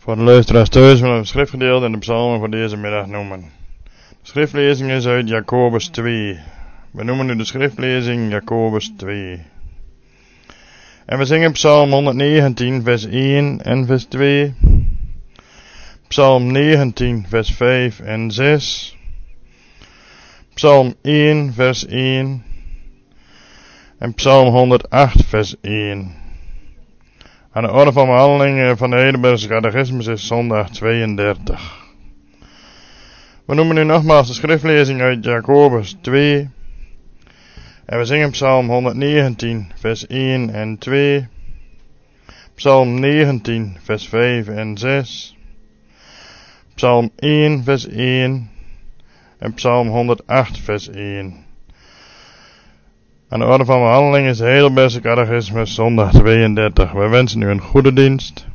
Voor de luisteraars thuis willen we het schriftgedeelte en de psalmen voor deze middag noemen. De schriftlezing is uit Jacobus 2. We noemen nu de schriftlezing Jacobus 2. En we zingen psalm 119 vers 1 en vers 2. Psalm 19 vers 5 en 6. Psalm 1 vers 1. En psalm 108 vers 1. Aan de orde van behandeling van de Heidelbergse Catechismus is zondag 32. We noemen nu nogmaals de schriftlezing uit Jacobus 2. En we zingen psalm 119 vers 1 en 2. Psalm 19 vers 5 en 6. Psalm 1 vers 1. En psalm 108 vers 1. Aan de orde van behandeling is de Heidelbergse Catechismus zondag 32. We wensen u een goede dienst.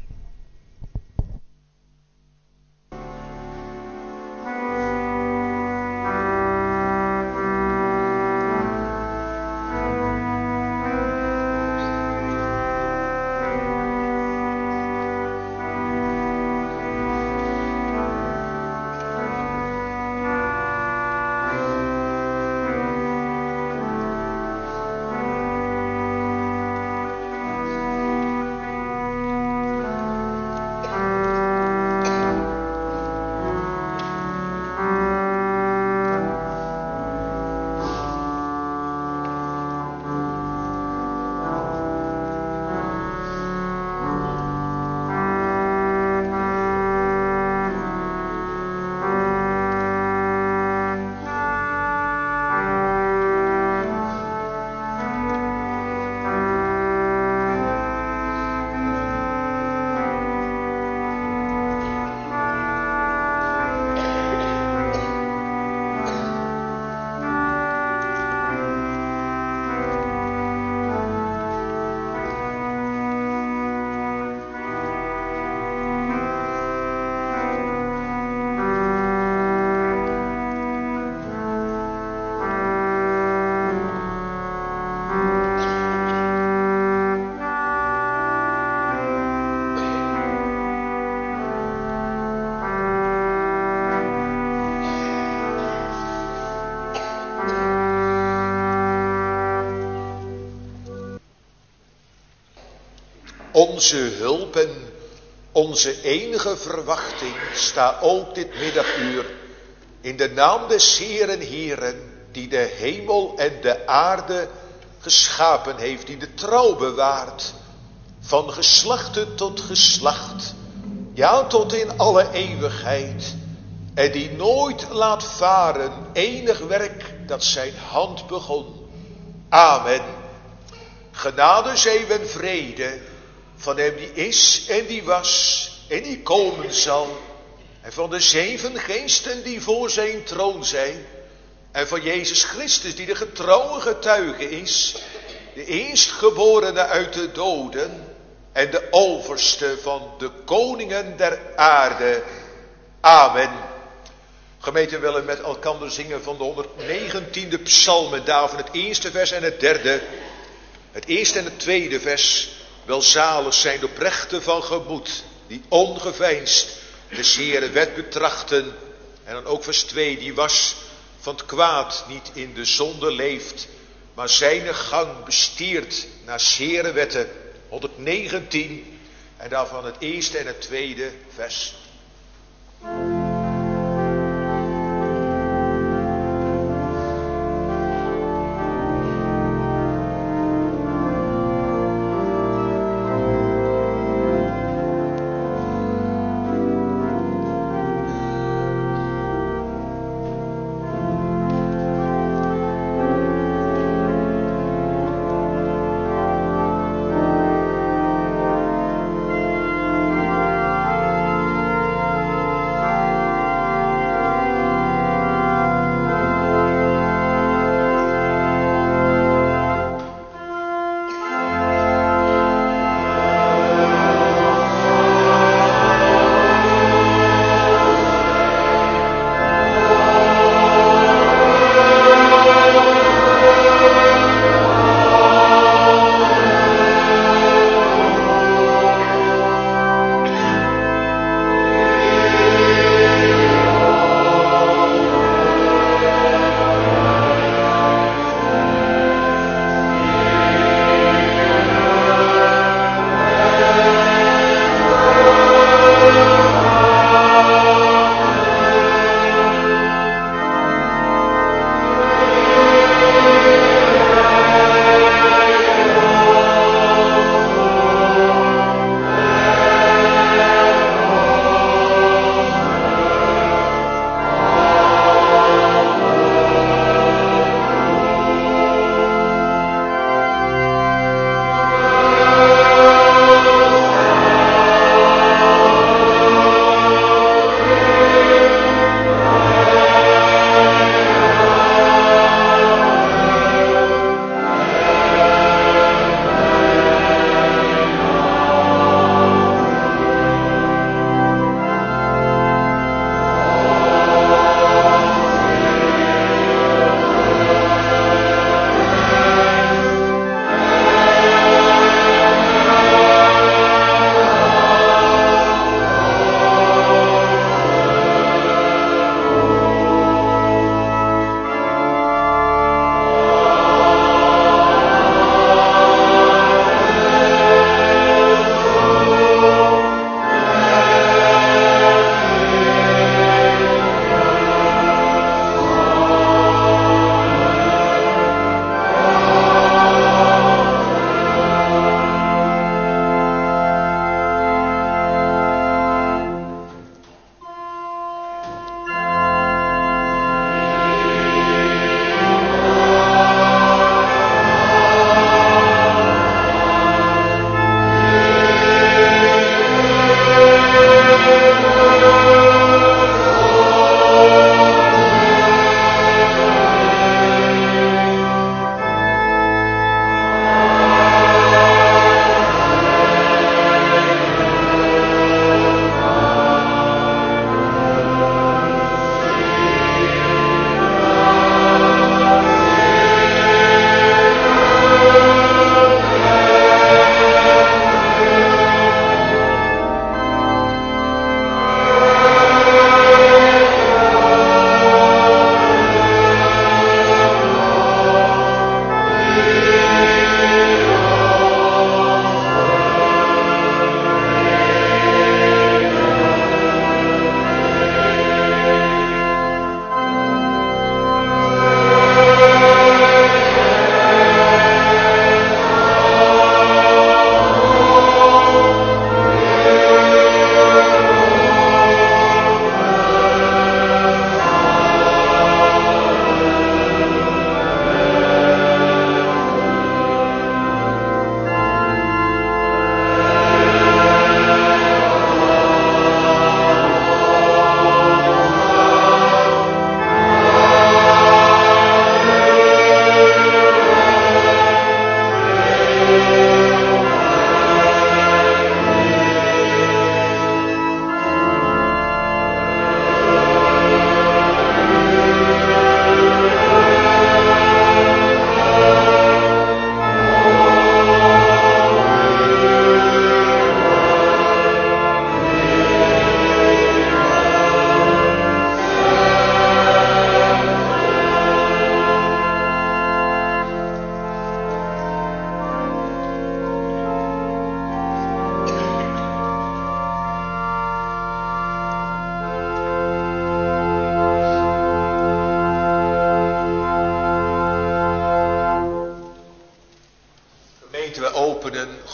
Onze hulp en onze enige verwachting sta ook dit middaguur in de naam des Heeren, die de hemel en de aarde geschapen heeft, die de trouw bewaart, van geslachte tot geslacht, ja tot in alle eeuwigheid, en die nooit laat varen enig werk dat zijn hand begon. Amen. Genade, zegen en vrede van hem die is en die was en die komen zal. En van de 7 geesten die voor zijn troon zijn. En van Jezus Christus die de getrouwe getuige is. De eerstgeborene uit de doden. En de overste van de koningen der aarde. Amen. Gemeente, willen met elkaar zingen van de 119e psalm. En daarvan het eerste vers en het derde. Het eerste en het tweede vers. Welzalig zijn de oprechten van gemoed, die ongeveinsd de zere wet betrachten. En dan ook vers 2, die was van het kwaad niet in de zonde leeft, maar zijne gang bestiert naar zere wetten. 119, en daarvan het eerste en het tweede vers.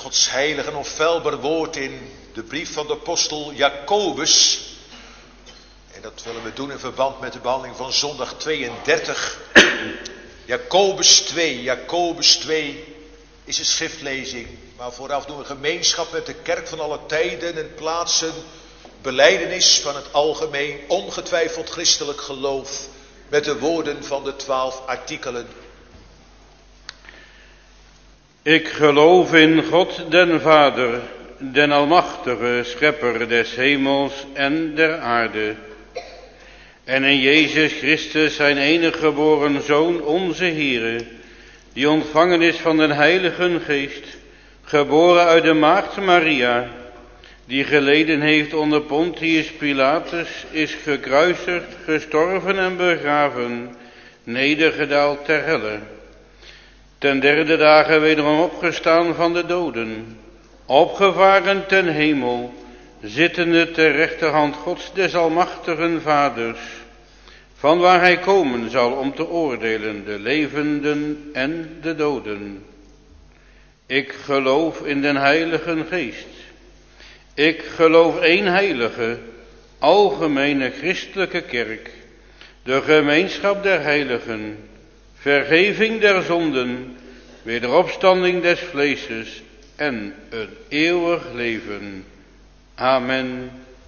Gods heilige en onfeilbaar woord in de brief van de apostel Jacobus. En dat willen we doen in verband met de behandeling van zondag 32. Jacobus 2 is een schriftlezing. Maar vooraf doen we gemeenschap met de kerk van alle tijden en plaatsen. Belijdenis van het algemeen, ongetwijfeld christelijk geloof. Met de woorden van de 12 artikelen. Ik geloof in God den Vader, den almachtige schepper des hemels en der aarde. En in Jezus Christus zijn enige geboren Zoon, onze Heere, die ontvangen is van den Heiligen Geest, geboren uit de maagd Maria, die geleden heeft onder Pontius Pilatus, is gekruisigd, gestorven en begraven, nedergedaald ter helle. Ten derde dagen wederom opgestaan van de doden, opgevaren ten hemel, zittende ter rechterhand Gods des almachtigen Vaders, van waar hij komen zal om te oordelen de levenden en de doden. Ik geloof in den Heiligen Geest. Ik geloof één heilige, algemene christelijke kerk, de gemeenschap der heiligen, vergeving der zonden, wederopstanding des vleeses en een eeuwig leven. Amen.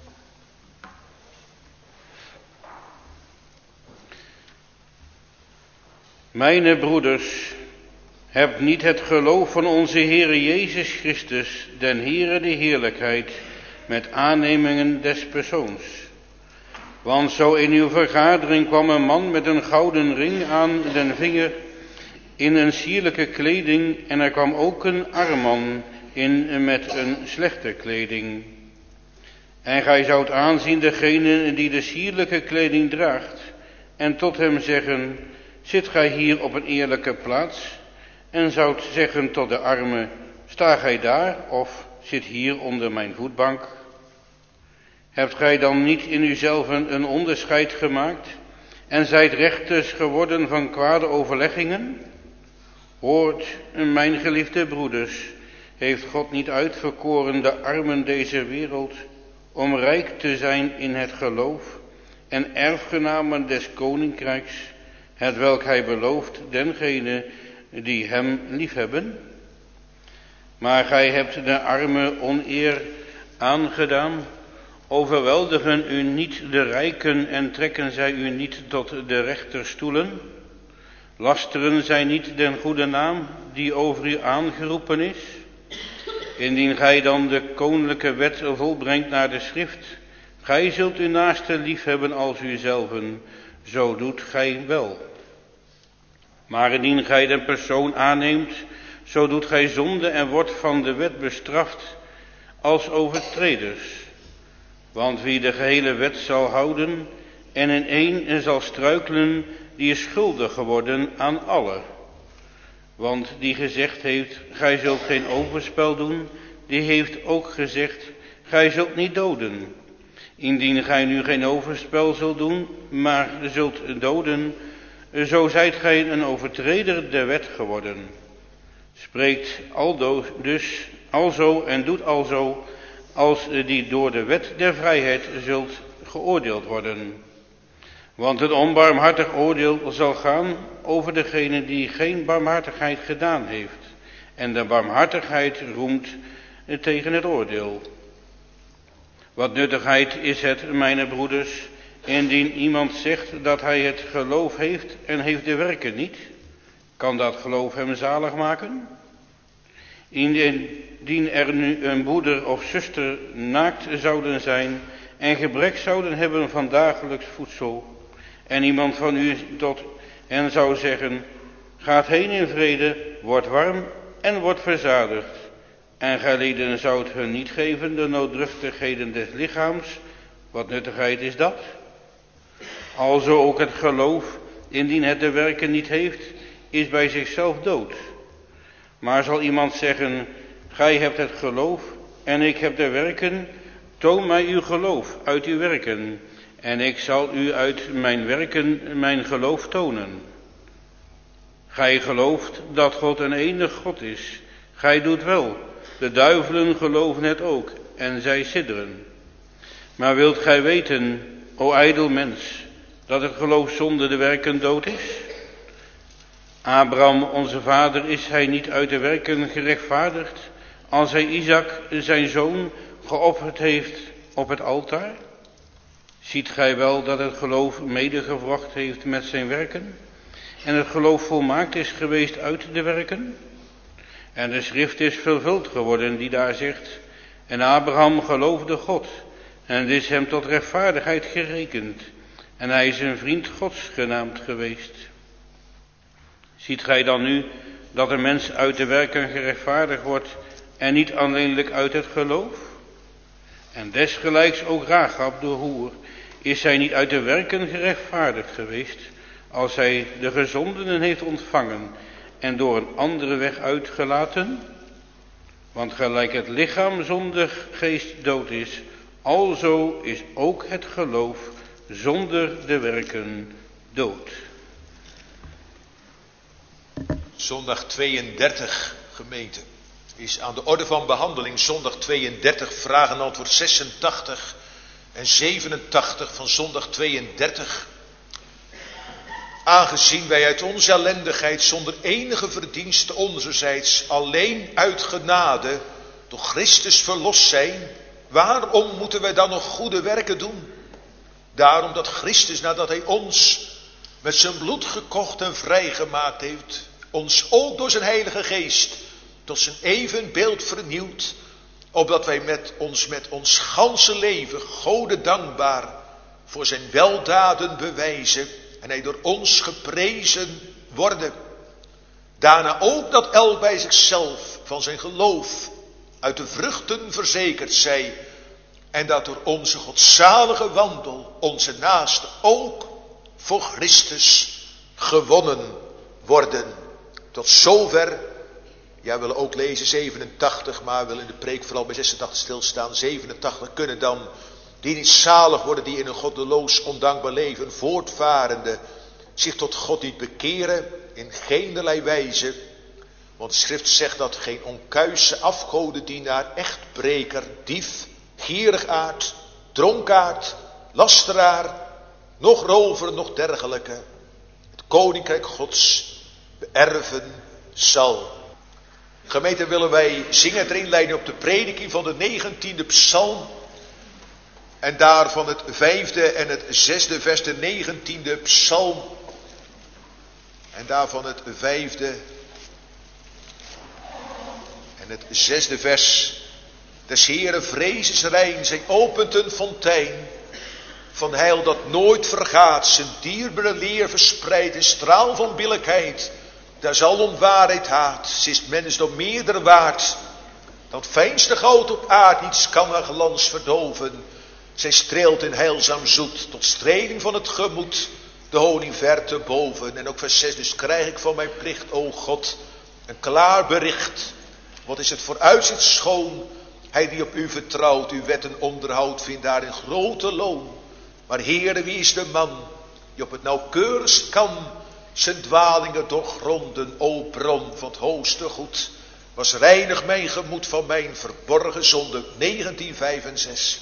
Mijne broeders, hebt niet het geloof van onze Heere Jezus Christus, den Heere de heerlijkheid, met aannemingen des persoons. Want zo in uw vergadering kwam een man met een gouden ring aan den vinger, in een sierlijke kleding, en er kwam ook een arm man in met een slechte kleding. En gij zoudt aanzien degene die de sierlijke kleding draagt, en tot hem zeggen, zit gij hier op een eerlijke plaats? En zoudt zeggen tot de arme, sta gij daar, of zit hier onder mijn voetbank? Hebt gij dan niet in uzelven een onderscheid gemaakt, en zijt rechters geworden van kwade overleggingen? Hoort, mijn geliefde broeders, heeft God niet uitverkoren de armen deze wereld, om rijk te zijn in het geloof en erfgenamen des koninkrijks, hetwelk hij belooft dengene die hem liefhebben? Maar gij hebt de armen oneer aangedaan, overweldigen u niet de rijken en trekken zij u niet tot de rechterstoelen? Lasteren zij niet den goede naam die over u aangeroepen is? Indien gij dan de koninklijke wet volbrengt naar de schrift, gij zult uw naaste liefhebben als uzelven, zo doet gij wel. Maar indien gij den persoon aanneemt, zo doet gij zonde en wordt van de wet bestraft als overtreders. Want wie de gehele wet zal houden en in één zal struikelen, die is schuldig geworden aan alle. Want die gezegd heeft, gij zult geen overspel doen, die heeft ook gezegd, gij zult niet doden. Indien gij nu geen overspel zult doen, maar zult doden, zo zijt gij een overtreder der wet geworden. Spreekt dus alzo en doet alzo, als die door de wet der vrijheid zult geoordeeld worden. Want een onbarmhartig oordeel zal gaan over degene die geen barmhartigheid gedaan heeft, en de barmhartigheid roemt tegen het oordeel. Wat nuttigheid is het, mijn broeders, indien iemand zegt dat hij het geloof heeft en heeft de werken niet? Kan dat geloof hem zalig maken? Indien er nu een broeder of zuster naakt zouden zijn en gebrek zouden hebben van dagelijks voedsel, en iemand van u tot hen zou zeggen, gaat heen in vrede, wordt warm en wordt verzadigd, en gij zoudt hun niet geven de nooddruftigheden des lichaams, wat nuttigheid is dat? Alzo ook het geloof, indien het de werken niet heeft, is bij zichzelf dood. Maar zal iemand zeggen, gij hebt het geloof en ik heb de werken, toon mij uw geloof uit uw werken, en ik zal u uit mijn werken mijn geloof tonen. Gij gelooft dat God een enig God is, gij doet wel, De duivelen geloven het ook en zij sidderen. Maar wilt gij weten, o ijdel mens, dat het geloof zonder de werken dood is? Abraham, onze vader, is hij niet uit de werken gerechtvaardigd, als hij Isaac, zijn zoon, geofferd heeft op het altaar? Ziet gij wel dat het geloof medegebracht heeft met zijn werken? En het geloof volmaakt is geweest uit de werken? En de schrift is vervuld geworden die daar zegt: en Abraham geloofde God, en het is hem tot rechtvaardigheid gerekend, en hij is een vriend Gods genaamd geweest. Ziet gij dan nu dat een mens uit de werken gerechtvaardigd wordt, en niet alleenlijk uit het geloof? En desgelijks ook Rahab de hoer, is zij niet uit de werken gerechtvaardigd geweest, als zij de gezondenen heeft ontvangen en door een andere weg uitgelaten? Want gelijk het lichaam zonder geest dood is, alzo is ook het geloof zonder de werken dood. Zondag 32, gemeente, is aan de orde van behandeling. Zondag 32, vraag en antwoord 86 en 87 van zondag 32. Aangezien wij uit onze ellendigheid zonder enige verdienste onzerzijds alleen uit genade door Christus verlost zijn, waarom moeten wij dan nog goede werken doen? Daarom dat Christus, nadat hij ons met zijn bloed gekocht en vrijgemaakt heeft, ons ook door zijn heilige geest tot zijn evenbeeld vernieuwt, opdat wij met ons ganse leven Gode dankbaar voor zijn weldaden bewijzen en hij door ons geprezen worden. Daarna ook dat elk bij zichzelf van zijn geloof uit de vruchten verzekerd zij, en dat door onze godzalige wandel onze naasten ook voor Christus gewonnen worden. Tot zover. Ja, we willen ook lezen 87, maar we willen in de preek vooral bij 86 stilstaan. 87 kunnen dan die niet zalig worden, die in een goddeloos ondankbaar leven voortvarende zich tot God niet bekeren in geenerlei wijze. Want de schrift zegt dat geen onkuise afgodendienaar, echtbreker, dief, gierigaard, dronkaard, lasteraar, nog rover, nog dergelijke het koninkrijk Gods beërven zal. Gemeente, willen wij zingen ter inleiding op de prediking van de 19e psalm. En daarvan het 5e en het 6e vers, de 19e psalm. En daarvan het 5e en het 6e vers. Des Heere vrees is rein, zij opent een fontein van heil dat nooit vergaat. Zijn dierbare leer verspreidt, een straal van billijkheid. Daar zal onwaarheid haat, ze is mens door meerder waard. Dat fijnste goud op aard, niets kan haar glans verdoven. Zij streelt in heilzaam zoet, tot streling van het gemoed, de honing ver te boven. En ook vers 6, dus krijg ik van mijn plicht, o God, een klaar bericht. Wat is het vooruitzicht schoon, hij die op u vertrouwt, uw wetten onderhoudt, vindt daarin grote loon. Maar Heere, wie is de man, die op het nauwkeurigst kan zijn dwalingen doorgronden, o bron van het hoogste goed. Was reinig mijn gemoed van mijn verborgen zonde. 19, 5 en 6.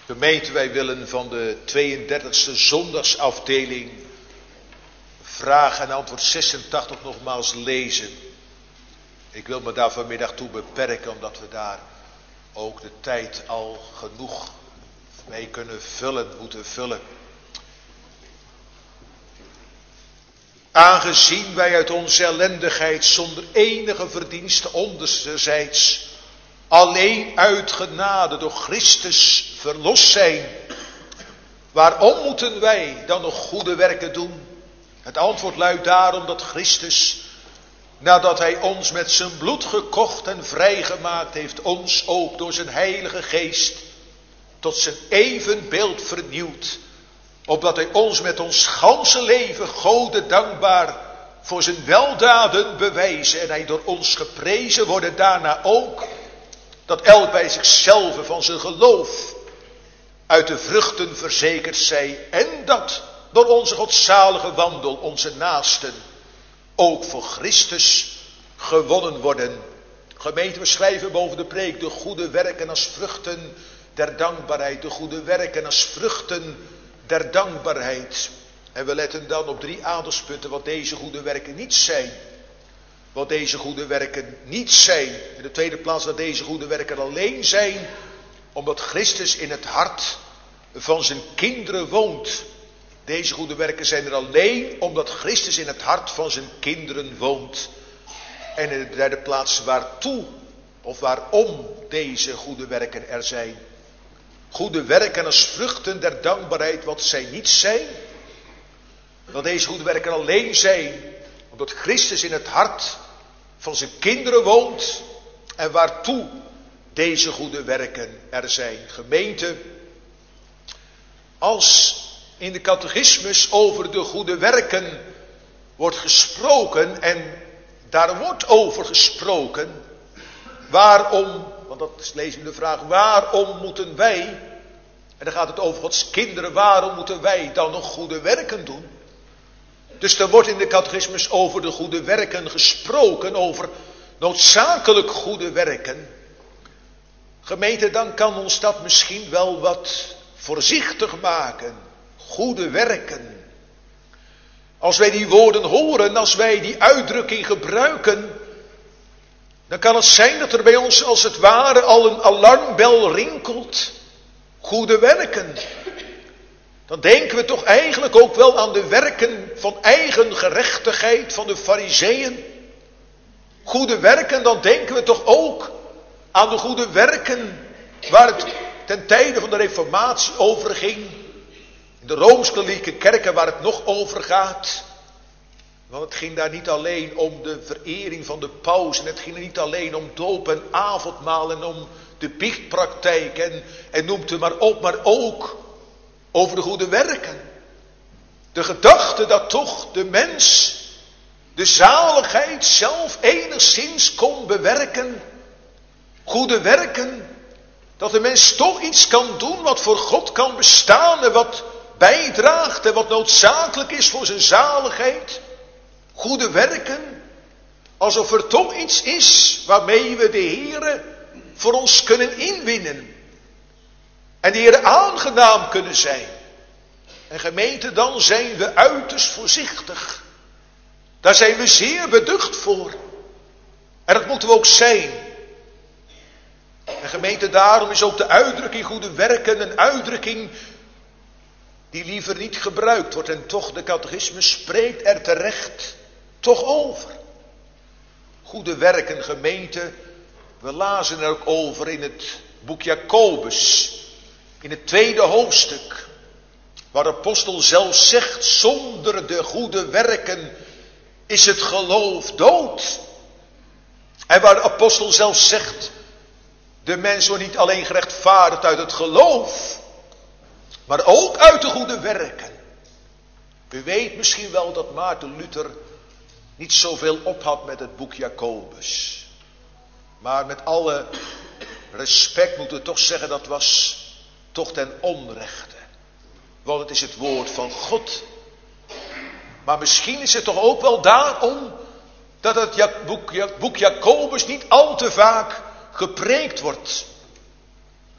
Gemeente, wij willen van de 32e zondagsafdeling vraag en antwoord 86 nogmaals lezen. Ik wil me daar vanmiddag toe beperken, omdat we daar ook de tijd al genoeg mee moeten vullen. Aangezien wij uit onze ellendigheid zonder enige verdienste onderzijds alleen uit genade door Christus verlost zijn, waarom moeten wij dan nog goede werken doen? Het antwoord luidt daarom dat Christus, nadat hij ons met zijn bloed gekocht en vrijgemaakt heeft, ons ook door zijn heilige geest tot zijn evenbeeld vernieuwd, opdat hij ons met ons ganse leven Gode dankbaar voor zijn weldaden bewijzen en hij door ons geprezen worden daarna ook, dat elk bij zichzelf van zijn geloof uit de vruchten verzekerd zij en dat door onze godzalige wandel onze naasten ook voor Christus gewonnen worden. Gemeente, we schrijven boven de preek de goede werken als vruchten der dankbaarheid. De goede werken als vruchten der dankbaarheid. En we letten dan op 3 aandachtspunten wat deze goede werken niet zijn. Wat deze goede werken niet zijn. In de tweede plaats dat deze goede werken alleen zijn omdat Christus in het hart van zijn kinderen woont. Deze goede werken zijn er alleen omdat Christus in het hart van zijn kinderen woont. En in de derde plaats waartoe of waarom deze goede werken er zijn. Goede werken als vruchten der dankbaarheid, wat zij niet zijn. Dat deze goede werken alleen zijn omdat Christus in het hart van zijn kinderen woont. En waartoe deze goede werken er zijn. Gemeente, als in de catechismus over de goede werken wordt gesproken en daar wordt over gesproken, waarom, want dat lezen we de vraag, waarom moeten wij, en dan gaat het over Gods kinderen, waarom moeten wij dan nog goede werken doen? Dus er wordt in de catechismus over de goede werken gesproken, over noodzakelijk goede werken. Gemeente, dan kan ons dat misschien wel wat voorzichtig maken. Goede werken. Als wij die woorden horen, als wij die uitdrukking gebruiken, dan kan het zijn dat er bij ons als het ware al een alarmbel rinkelt. Goede werken. Dan denken we toch eigenlijk ook wel aan de werken van eigen gerechtigheid van de Farizeeën. Goede werken, dan denken we toch ook aan de goede werken waar het ten tijde van de Reformatie over ging. In de Rooms-Katholieke kerken waar het nog over gaat. Want het ging daar niet alleen om de verering van de paus. En het ging er niet alleen om doop en avondmaal en om de biechtpraktijk. En noemt het maar op, maar ook over de goede werken. De gedachte dat toch de mens de zaligheid zelf enigszins kon bewerken. Goede werken. Dat de mens toch iets kan doen wat voor God kan bestaan en wat bijdraagt en wat noodzakelijk is voor zijn zaligheid. Goede werken. Alsof er toch iets is waarmee we de Heere voor ons kunnen inwinnen. En de Heere aangenaam kunnen zijn. En gemeente, dan zijn we uiterst voorzichtig. Daar zijn we zeer beducht voor. En dat moeten we ook zijn. En gemeente, daarom is ook de uitdrukking goede werken een uitdrukking die liever niet gebruikt wordt. En toch, de catechismus spreekt er terecht toch over. Goede werken, gemeente, we lazen er ook over in het boek Jacobus, in het 2e hoofdstuk, waar de apostel zelf zegt, zonder de goede werken is het geloof dood. En waar de apostel zelf zegt, de mens wordt niet alleen gerechtvaardigd uit het geloof, maar ook uit de goede werken. U weet misschien wel dat Maarten Luther niet zoveel op had met het boek Jacobus. Maar met alle respect moeten we toch zeggen, dat was toch ten onrechte. Want het is het woord van God. Maar misschien is het toch ook wel daarom dat het boek Jacobus niet al te vaak gepreekt wordt.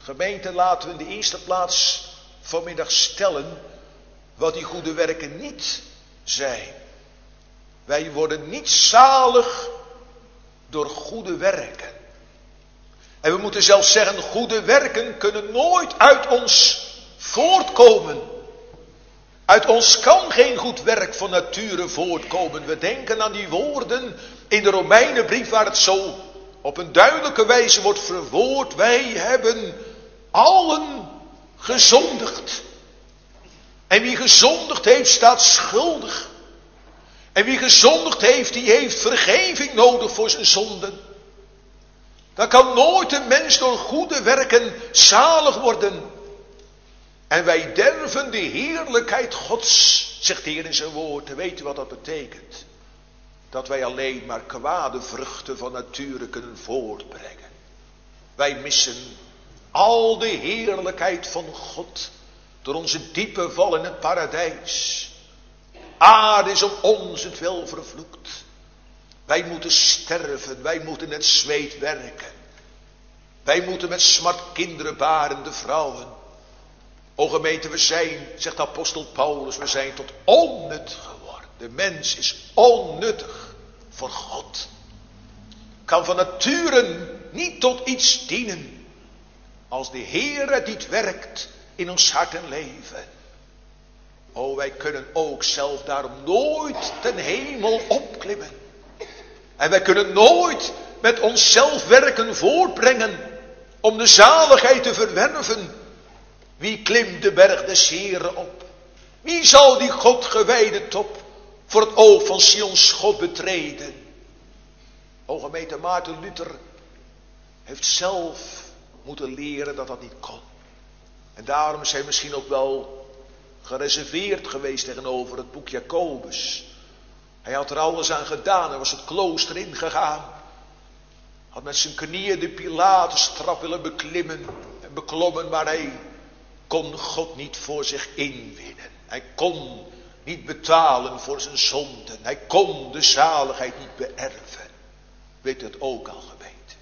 Gemeente, laten we in de eerste plaats vanmiddag stellen wat die goede werken niet zijn. Wij worden niet zalig door goede werken. En we moeten zelfs zeggen, goede werken kunnen nooit uit ons voortkomen. Uit ons kan geen goed werk van nature voortkomen. We denken aan die woorden in de Romeinenbrief waar het zo op een duidelijke wijze wordt verwoord. Wij hebben allen gezondigd. En wie gezondigd heeft, staat schuldig. En wie gezondigd heeft, die heeft vergeving nodig voor zijn zonden. Dan kan nooit een mens door goede werken zalig worden. En wij derven de heerlijkheid Gods, zegt de Heer in zijn woord. En weet u wat dat betekent? Dat wij alleen maar kwade vruchten van nature kunnen voortbrengen. Wij missen al de heerlijkheid van God door onze diepe val in het paradijs. Aarde is om onzentwil vervloekt. Wij moeten sterven, wij moeten in het zweet werken. Wij moeten met smart kinderen barende vrouwen. O gemeente, we zijn, zegt apostel Paulus, we zijn tot onnut geworden. De mens is onnuttig voor God. Kan van nature niet tot iets dienen. Als de Heer het niet werkt in ons hart en leven. O, wij kunnen ook zelf daarom nooit ten hemel opklimmen. En wij kunnen nooit met onszelf werken voortbrengen om de zaligheid te verwerven. Wie klimt de berg des Heren op? Wie zal die God gewijde top voor het oog van Sions God betreden? O gemeente, Maarten Luther heeft zelf moeten leren dat dat niet kon. En daarom is hij misschien ook wel gereserveerd geweest tegenover het boek Jacobus. Hij had er alles aan gedaan, hij was het klooster ingegaan. Had met zijn knieën de Pilatus-trap willen beklimmen en beklommen, maar hij kon God niet voor zich inwinnen. Hij kon niet betalen voor zijn zonden. Hij kon de zaligheid niet beërven. Weet u het ook al, gemeente?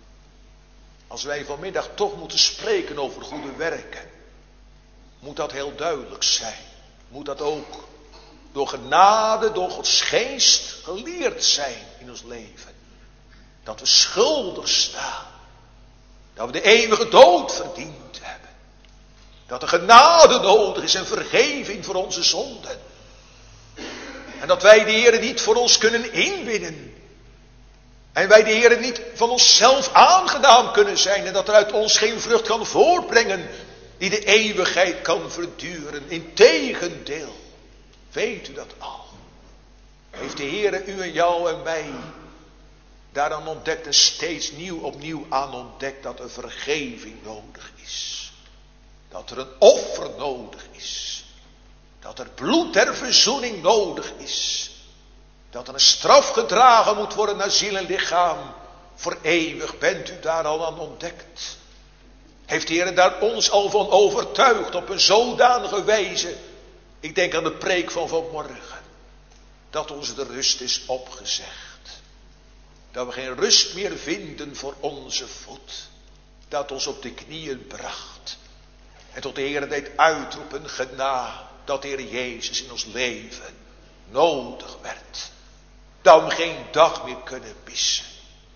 Als wij vanmiddag toch moeten spreken over goede werken, moet dat heel duidelijk zijn. Moet dat ook door genade, door Gods geest geleerd zijn in ons leven. Dat we schuldig staan. Dat we de eeuwige dood verdiend hebben. Dat er genade nodig is en vergeving voor onze zonden. En dat wij de Heer niet voor ons kunnen inwinnen. En wij de Heer niet van onszelf aangedaan kunnen zijn. En dat er uit ons geen vrucht kan voortbrengen die de eeuwigheid kan verduren. Integendeel, weet u dat al? Heeft de Heer u en jou en mij daaraan ontdekt en steeds opnieuw aan ontdekt dat er vergeving nodig is. Dat er een offer nodig is. Dat er bloed ter verzoening nodig is. Dat er een straf gedragen moet worden naar ziel en lichaam. Voor eeuwig bent u daar al aan ontdekt. Heeft de Heer daar ons al van overtuigd op een zodanige wijze. Ik denk aan de preek van vanmorgen. Dat ons de rust is opgezegd. Dat we geen rust meer vinden voor onze voet. Dat ons op de knieën bracht. En tot de Heer deed uitroepen gena. Dat de Heer Jezus in ons leven nodig werd. Dat we hem geen dag meer kunnen missen.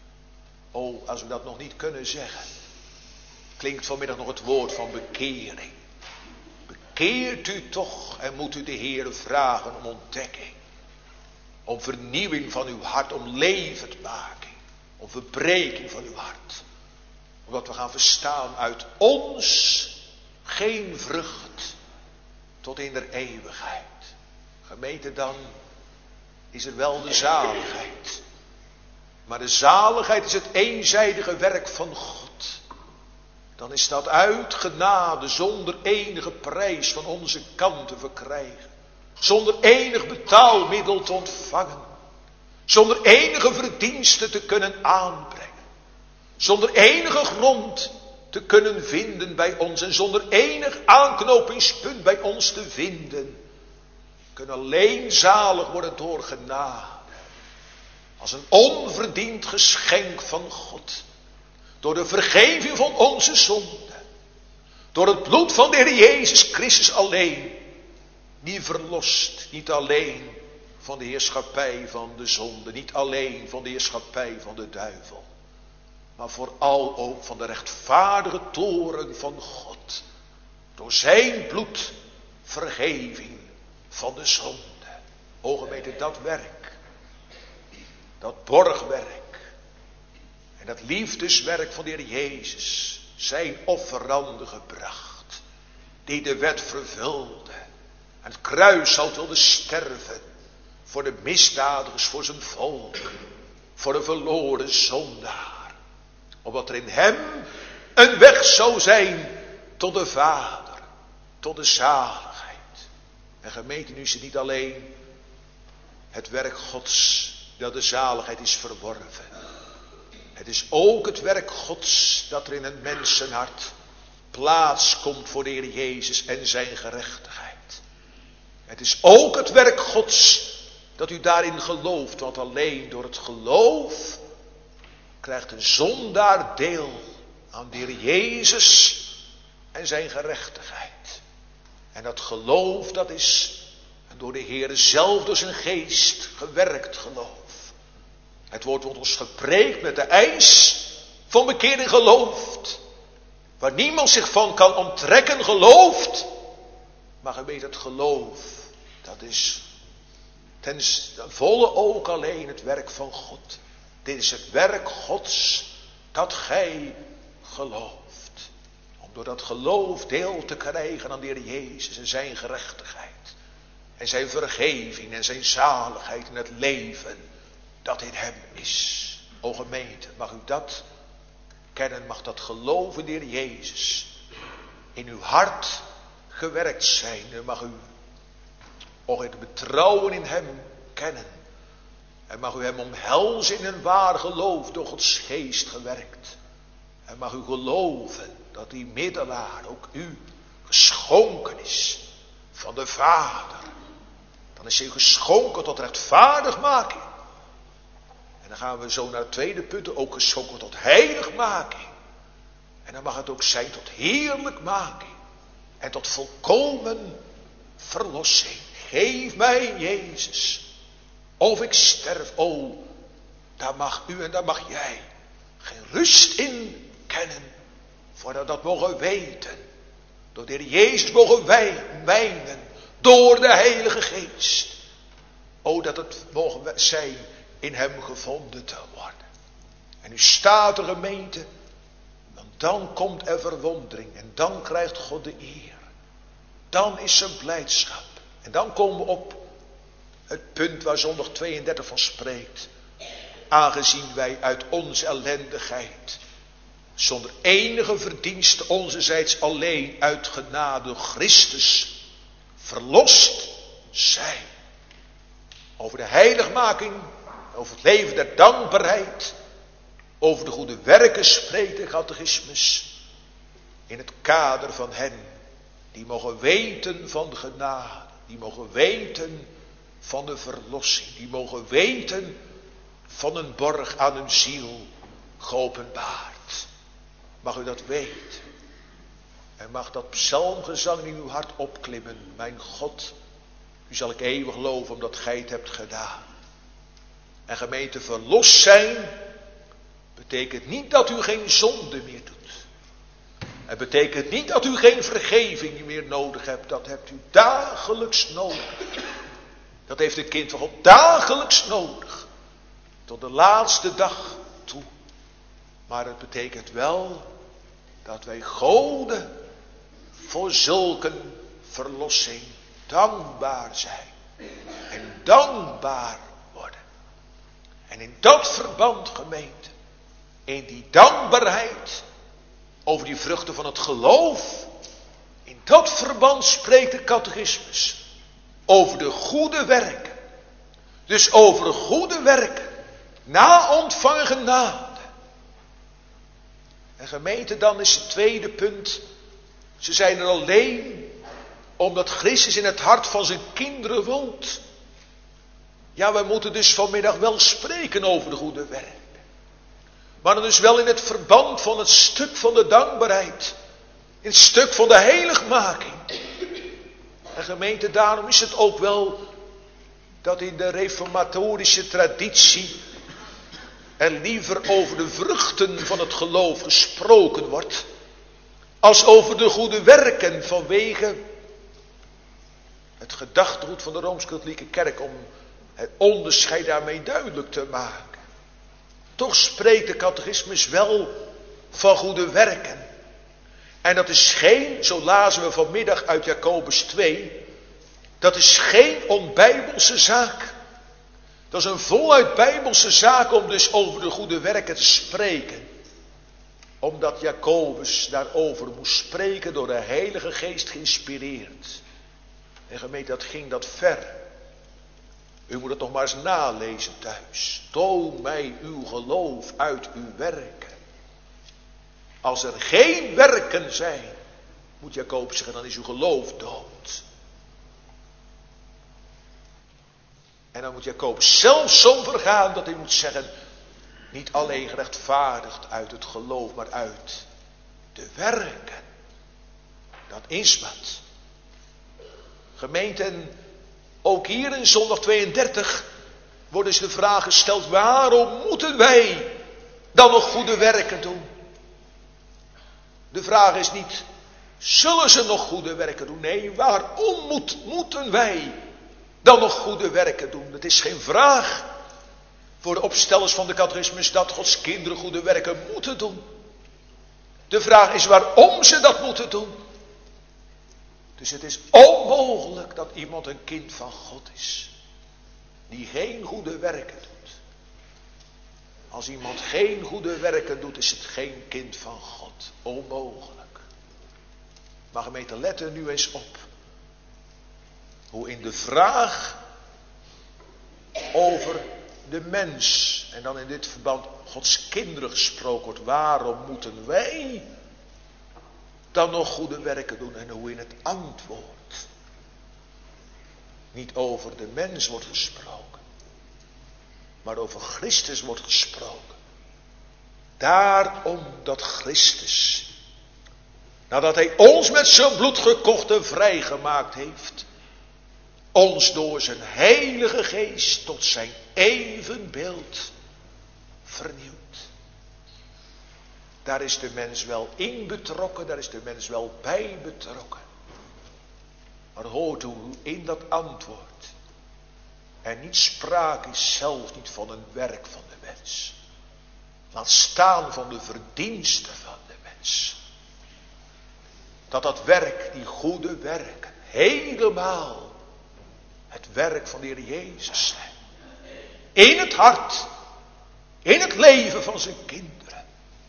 O, als we dat nog niet kunnen zeggen. Klinkt vanmiddag nog het woord van bekering. Bekeert u toch en moet u de Heer vragen om ontdekking. Om vernieuwing van uw hart, om levendmaking. Om verbreking van uw hart. Omdat we gaan verstaan uit ons geen vrucht tot in der eeuwigheid. Gemeente, dan is er wel de zaligheid. Maar de zaligheid is het eenzijdige werk van God. Dan is dat uit genade zonder enige prijs van onze kant te verkrijgen. Zonder enig betaalmiddel te ontvangen. Zonder enige verdienste te kunnen aanbrengen. Zonder enige grond te kunnen vinden bij ons. En zonder enig aanknopingspunt bij ons te vinden. Kunnen alleen zalig worden door genade. Als een onverdiend geschenk van God. Door de vergeving van onze zonden. Door het bloed van de Heer Jezus Christus alleen. Die verlost, niet alleen van de heerschappij van de zonde. Niet alleen van de heerschappij van de duivel. Maar vooral ook van de rechtvaardige toren van God. Door zijn bloed vergeving van de zonde. O gemeente, dat werk. Dat borgwerk. En dat liefdeswerk van de Heer Jezus. Zijn offerande gebracht. Die de wet vervulde. En het kruis al wilde sterven. Voor de misdadigers, voor zijn volk. Voor de verloren zondaar. Omdat er in hem een weg zou zijn tot de Vader. Tot de zaligheid. En gemeente, nu is het niet alleen het werk Gods dat de zaligheid is verworven. Het is ook het werk Gods dat er in een mensenhart plaats komt voor de Heer Jezus en zijn gerechtigheid. Het is ook het werk Gods dat u daarin gelooft, want alleen door het geloof krijgt een zondaar deel aan de Heer Jezus en zijn gerechtigheid. En dat geloof, dat is door de Heer zelf, door zijn geest, gewerkt geloof. Het woord wordt ons gepreekt met de eis van bekering gelooft. Waar niemand zich van kan onttrekken gelooft. Maar gemeente, het geloof, dat is ten volle ook alleen het werk van God. Dit is het werk Gods dat gij gelooft. Om door dat geloof deel te krijgen aan de Heer Jezus en zijn gerechtigheid. En zijn vergeving en zijn zaligheid en het leven dat in hem is. O gemeente, mag u dat kennen, mag dat geloof in de Heer Jezus in uw hart gewerkt zijn. En mag u ook het betrouwen in hem kennen. En mag u hem omhelzen in een waar geloof door Gods geest gewerkt. En mag u geloven dat die middelaar ook u geschonken is van de Vader. Dan is hij geschonken tot rechtvaardigmaking. En dan gaan we zo naar het tweede punt, ook geschonken tot heiligmaking. En dan mag het ook zijn tot heerlijkmaking. En tot volkomen verlossing. Geef mij Jezus. Of ik sterf, o, daar mag u en daar mag jij geen rust in kennen. Voordat dat mogen weten. Door de Heer Jezus mogen wij wijnen. Door de Heilige Geest. O, dat het mogen zijn in hem gevonden te worden. En nu staat er gemeente. Want dan komt er verwondering. En dan krijgt God de eer. Dan is er blijdschap. En dan komen we op het punt waar zondag 32 van spreekt. Aangezien wij uit onze ellendigheid, zonder enige verdienste onzezijds alleen uit genade Christus verlost zijn. Over de heiligmaking, over het leven der dankbaarheid, over de goede werken spreekt de catechismus. In het kader van hen die mogen weten van de genade, die mogen weten van de verlossing, die mogen weten van een borg aan hun ziel geopenbaard. Mag u dat weten? En mag dat psalmgezang in uw hart opklimmen. Mijn God, u zal ik eeuwig loven omdat gij het hebt gedaan. En gemeente, verlost zijn betekent niet dat u geen zonde meer doet. Het betekent niet dat u geen vergeving meer nodig hebt. Dat hebt u dagelijks nodig. Dat heeft een kind van God dagelijks nodig. Tot de laatste dag toe. Maar het betekent wel dat wij goden voor zulke verlossing dankbaar zijn. En dankbaar worden. En in dat verband, gemeente, in die dankbaarheid over die vruchten van het geloof, in dat verband spreekt de catechismus over de goede werken. Dus over de goede werken na ontvangen genade. En gemeente, dan is het tweede punt. Ze zijn er alleen omdat Christus in het hart van zijn kinderen woont. Ja, wij moeten dus vanmiddag wel spreken over de goede werken. Maar dan dus wel in het verband van het stuk van de dankbaarheid. In het stuk van de heiligmaking. En gemeente, daarom is het ook wel dat in de reformatorische traditie er liever over de vruchten van het geloof gesproken wordt, als over de goede werken, vanwege het gedachtegoed van de Rooms-Katholieke Kerk, om het onderscheid daarmee duidelijk te maken. Toch spreekt de catechismus wel van goede werken. En dat is geen, zo lazen we vanmiddag uit Jacobus 2, dat is geen onbijbelse zaak. Dat is een voluit bijbelse zaak om dus over de goede werken te spreken. Omdat Jacobus daarover moest spreken door de Heilige Geest geïnspireerd. En gemeente, dat ging dat ver. U moet het nog maar eens nalezen thuis. Toon mij uw geloof uit uw werken. Als er geen werken zijn, moet Jacobus zeggen, dan is uw geloof dood. En dan moet Jacobus zelfs zo vergaan dat hij moet zeggen, niet alleen gerechtvaardigd uit het geloof, maar uit de werken. Dat is wat. Gemeenten, ook hier in zondag 32 wordt dus de vraag gesteld, waarom moeten wij dan nog goede werken doen? De vraag is niet, zullen ze nog goede werken doen? Nee, waarom moeten wij dan nog goede werken doen? Het is geen vraag voor de opstellers van de catechismus dat Gods kinderen goede werken moeten doen. De vraag is waarom ze dat moeten doen. Dus het is onmogelijk dat iemand een kind van God is die geen goede werken doet. Als iemand geen goede werken doet, is het geen kind van God. Onmogelijk. Maar gemeente, let er nu eens op. Hoe in de vraag over de mens, en dan in dit verband Gods kinderen gesproken wordt. Waarom moeten wij dan nog goede werken doen? En hoe in het antwoord niet over de mens wordt gesproken, maar over Christus wordt gesproken. Daarom dat Christus, nadat hij ons met zijn bloed gekocht en vrijgemaakt heeft, ons door zijn heilige geest tot zijn evenbeeld vernieuwt. Daar is de mens wel in betrokken, daar is de mens wel bij betrokken. Maar hoort hoe in dat antwoord er niet sprake is, zelfs niet van een werk van de mens. Laat staan van de verdiensten van de mens. Dat werk, die goede werken, helemaal het werk van de Heer Jezus zijn. In het hart, in het leven van zijn kinderen.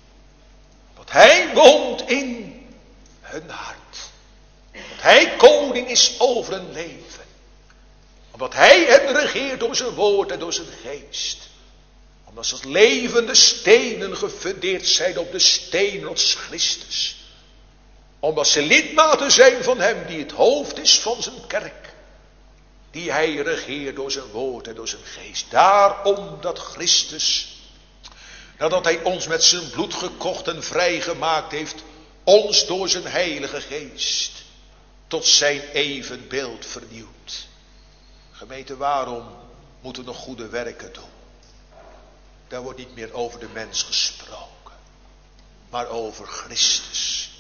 Dat hij woont in hun hart. Dat hij koning is over hun leven. Omdat hij hen regeert door zijn woord en door zijn geest. Omdat ze als levende stenen gefundeerd zijn op de steen rots Christus. Omdat ze lidmaten zijn van hem die het hoofd is van zijn kerk. Die hij regeert door zijn woord en door zijn geest. Daarom dat Christus, nadat hij ons met zijn bloed gekocht en vrijgemaakt heeft, ons door zijn heilige geest tot zijn evenbeeld vernieuwt. Gemeente, waarom moeten we nog goede werken doen? Daar wordt niet meer over de mens gesproken, maar over Christus.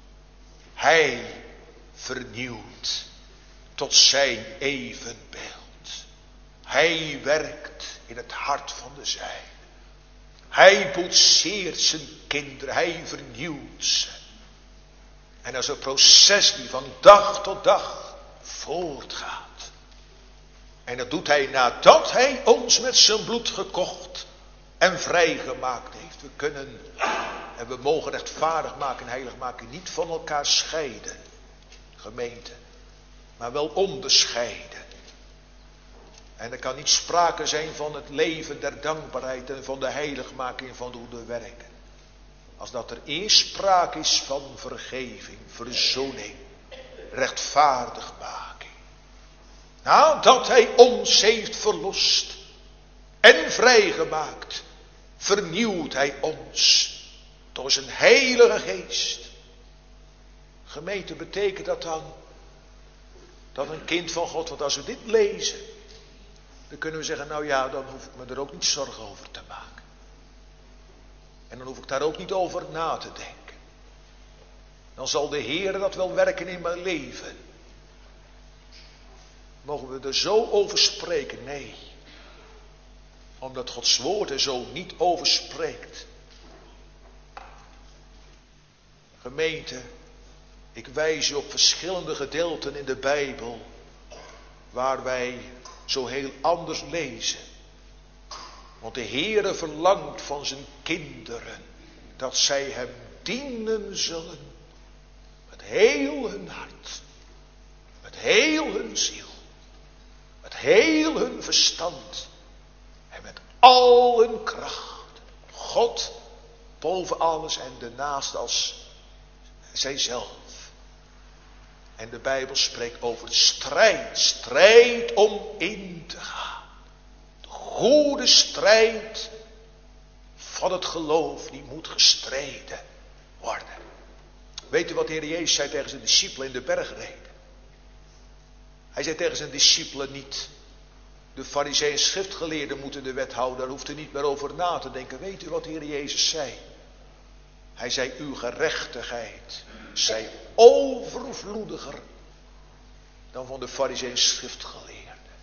Hij vernieuwt tot zijn evenbeeld. Hij werkt in het hart van de zijnen. Hij boetseert zijn kinderen. Hij vernieuwt ze. En dat is een proces die van dag tot dag voortgaat. En dat doet hij nadat hij ons met zijn bloed gekocht en vrijgemaakt heeft. We kunnen en we mogen rechtvaardig maken en heilig maken, niet van elkaar scheiden, gemeente, maar wel onderscheiden. En er kan niet sprake zijn van het leven der dankbaarheid en van de heiligmaking van de goede werken. Als dat er eerst sprake is van vergeving, verzoening, rechtvaardigmaking. Nadat hij ons heeft verlost en vrijgemaakt, vernieuwt hij ons door zijn heilige geest. Gemeente, betekent dat dan dat een kind van God, want als we dit lezen, dan kunnen we zeggen, nou ja, dan hoef ik me er ook niet zorgen over te maken. En dan hoef ik daar ook niet over na te denken. Dan zal de Heer dat wel werken in mijn leven. Mogen we er zo over spreken? Nee. Omdat Gods woord er zo niet over spreekt. Gemeente, ik wijs u op verschillende gedeelten in de Bijbel waar wij zo heel anders lezen. Want de Heere verlangt van zijn kinderen dat zij hem dienen zullen met heel hun hart, met heel hun ziel, met heel hun verstand en met al hun kracht. God boven alles en de naaste als zijzelf. En de Bijbel spreekt over strijd om in te gaan. De goede strijd van het geloof, die moet gestreden worden. Weet u wat de Heer Jezus zei tegen zijn discipelen in de bergreden? Hij zei tegen zijn discipelen niet, de farizeeën en schriftgeleerden moeten de wet houden, daar hoeft u niet meer over na te denken. Weet u wat de Heer Jezus zei? Hij zei, uw gerechtigheid zij overvloediger dan van de farizeeën en schriftgeleerden.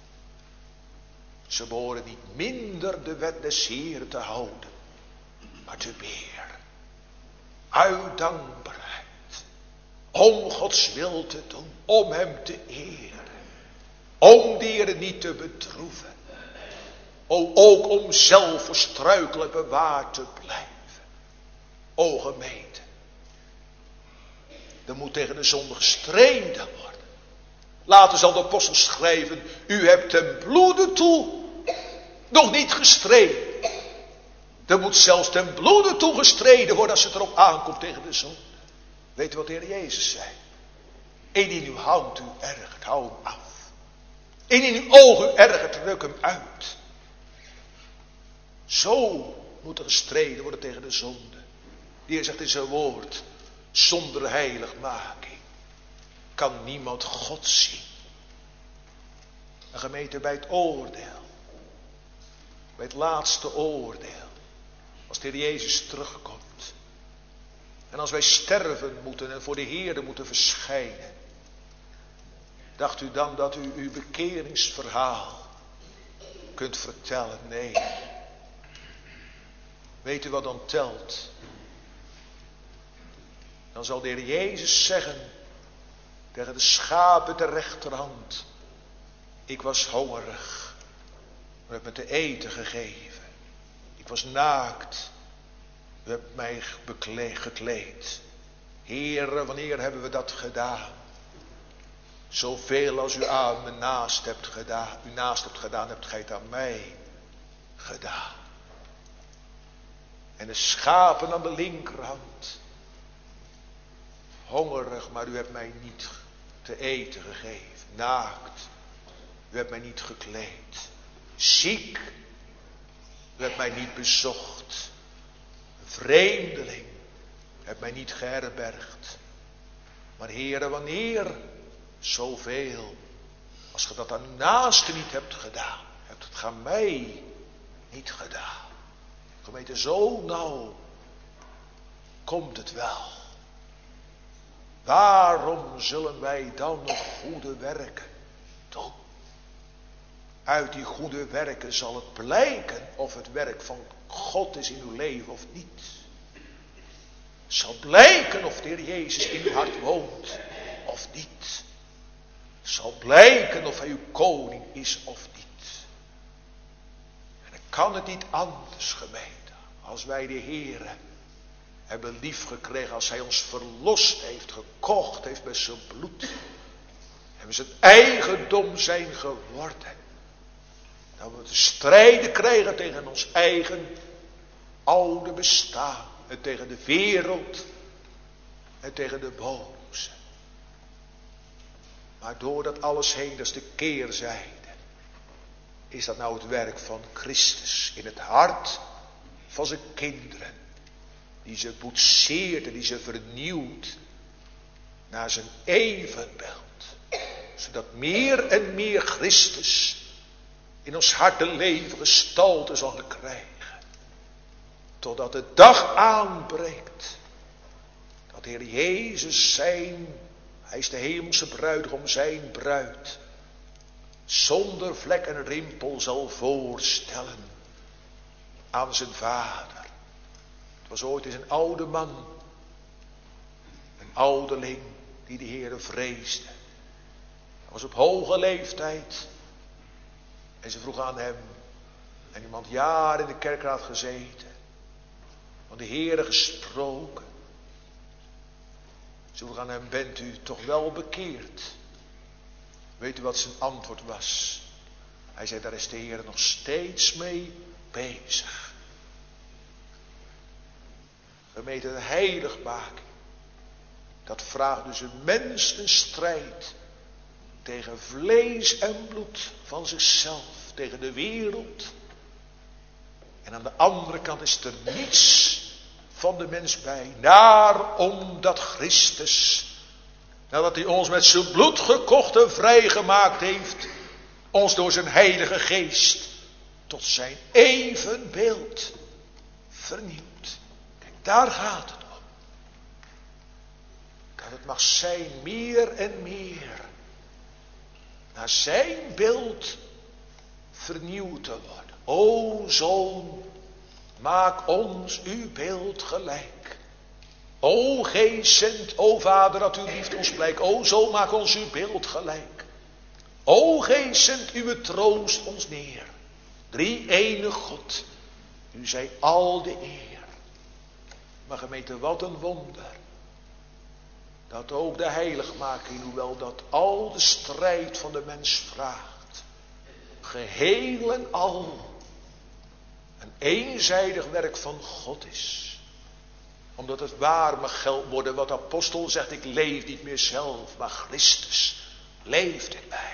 Ze behoren niet minder de wet des Heeren te houden, maar te meer. Uit dankbaarheid. Om Gods wil te doen. Om hem te eren. Om de Heere niet te bedroeven. Ook om zelf voor struikelen bewaard te blijven. O gemeente. Er moet tegen de zonde gestreden worden. Later zal de apostel schrijven. U hebt ten bloede toe nog niet gestreden. Er moet zelfs ten bloede toe gestreden worden als het erop aankomt tegen de zonde. Weet u wat de Heer Jezus zei? Indien uw hand u ergert, hou hem af. Indien uw oog u ergert, ruk hem uit. Zo moet er gestreden worden tegen de zonde. De Heer zegt in zijn woord, zonder heiligmaking kan niemand God zien. Een gemeente bij het oordeel. Bij het laatste oordeel. Als de Heer Jezus terugkomt. En als wij sterven moeten en voor de Heer moeten verschijnen. Dacht u dan dat u uw bekeringsverhaal kunt vertellen? Nee. Weet u wat dan telt? Dan zal de Heer Jezus zeggen tegen de schapen ter rechterhand. Ik was hongerig. U hebt me te eten gegeven. Ik was naakt. U hebt mij gekleed. Heere, wanneer hebben we dat gedaan? Zoveel als u aan mijn naast hebt gedaan. U naast hebt gedaan, hebt gij het aan mij gedaan. En de schapen aan de linkerhand. Hongerig, maar u hebt mij niet te eten gegeven. Naakt. U hebt mij niet gekleed. Ziek. U hebt mij niet bezocht. Een vreemdeling. U hebt mij niet geherbergd. Maar Heere, wanneer zoveel als ge dat aan uw naaste niet hebt gedaan, hebt het aan mij niet gedaan. Gemeente, zo nauw komt het wel. Waarom zullen wij dan nog goede werken doen? Uit die goede werken zal het blijken of het werk van God is in uw leven of niet. Het zal blijken of de Heer Jezus in uw hart woont of niet. Het zal blijken of hij uw koning is of niet. En dan kan het niet anders, gemeente, als wij de Heere hebben liefgekregen, als hij ons verlost heeft, gekocht heeft met zijn bloed. En we zijn eigendom zijn geworden. Dat we te strijden krijgen tegen ons eigen oude bestaan. En tegen de wereld. En tegen de boze. Maar door dat alles heen, dat is de keerzijde. Is dat nou het werk van Christus in het hart van zijn kinderen. Die ze boetseert en die ze vernieuwt. naar zijn evenbeeld. Zodat meer en meer Christus in ons hart en leven gestalte zal krijgen. Totdat de dag aanbreekt. Dat de Heer Jezus hij is de hemelse bruidegom, zijn bruid. Zonder vlek en rimpel zal voorstellen aan zijn vader. Het was ooit eens een oude man. Een ouderling die de Heere vreesde. Hij was op hoge leeftijd. En ze vroeg aan hem. En iemand jaren in de kerkraad gezeten. Van de Heere gesproken. Ze vroeg aan hem, bent u toch wel bekeerd? Weet u wat zijn antwoord was? Hij zei, daar is de Heer nog steeds mee bezig. Gemeente, de heiligmaking. Dat vraagt dus een mens een strijd. Tegen vlees en bloed van zichzelf. Tegen de wereld. En aan de andere kant is er niets van de mens bij. Daarom dat Christus, nadat hij ons met zijn bloed gekocht en vrijgemaakt heeft, ons door zijn heilige geest tot zijn evenbeeld vernieuwt. Kijk, daar gaat het om. Dat het mag zijn meer en meer naar zijn beeld vernieuwd te worden. O Zoon, maak ons uw beeld gelijk. O Geest, zend, o Vader, dat uw liefde ons blijkt. O Zoon, maak ons uw beeld gelijk. O Geest, zend uw troost ons neer. Drie-enige God, u zij al de eer. Maar gemeente, wat een wonder. Dat ook de heiligmaking, hoewel dat al de strijd van de mens vraagt. Geheel en al een eenzijdig werk van God is. Omdat het waar mag worden wat de apostel zegt. Ik leef niet meer zelf, maar Christus leeft in mij.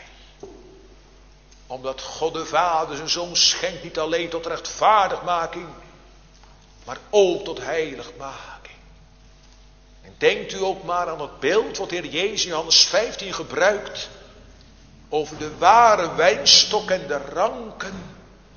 Omdat God de Vader zijn Zoon schenkt niet alleen tot rechtvaardigmaking. Maar ook tot heiligmaking. En denkt u ook maar aan het beeld wat de Heer Jezus in Johannes 15 gebruikt. Over de ware wijnstok en de ranken.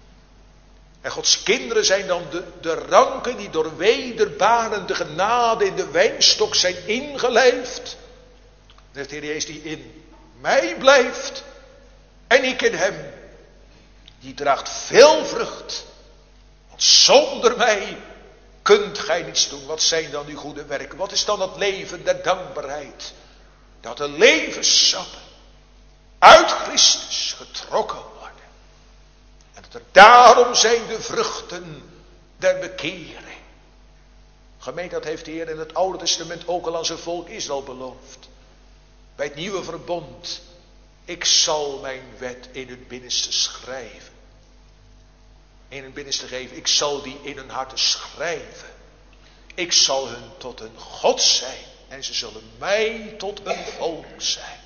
En Gods kinderen zijn dan de ranken die door wederbarende genade in de wijnstok zijn ingelijfd. Dan zegt de Heer Jezus, die in mij blijft en ik in hem, die draagt veel vrucht. Want zonder mij kunt gij niets doen. Wat zijn dan uw goede werken? Wat is dan het leven der dankbaarheid? Dat de levenssappen uit Christus getrokken worden. En dat er daarom zijn de vruchten der bekering. Gemeente, dat heeft de Heer in het Oude Testament ook al aan zijn volk Israël beloofd. Bij het nieuwe verbond. Ik zal mijn wet in hun binnenste schrijven. In hun binnenste geven. Ik zal die in hun harten schrijven. Ik zal hun tot een God zijn. En ze zullen mij tot een volk zijn.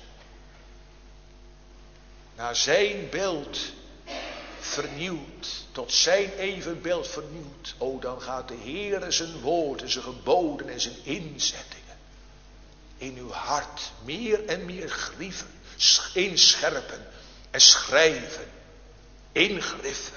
Naar zijn beeld vernieuwd. Tot zijn evenbeeld vernieuwd. O, dan gaat de Heer zijn woord en zijn geboden en zijn inzettingen in uw hart meer en meer grieven, inscherpen en schrijven, ingriffen.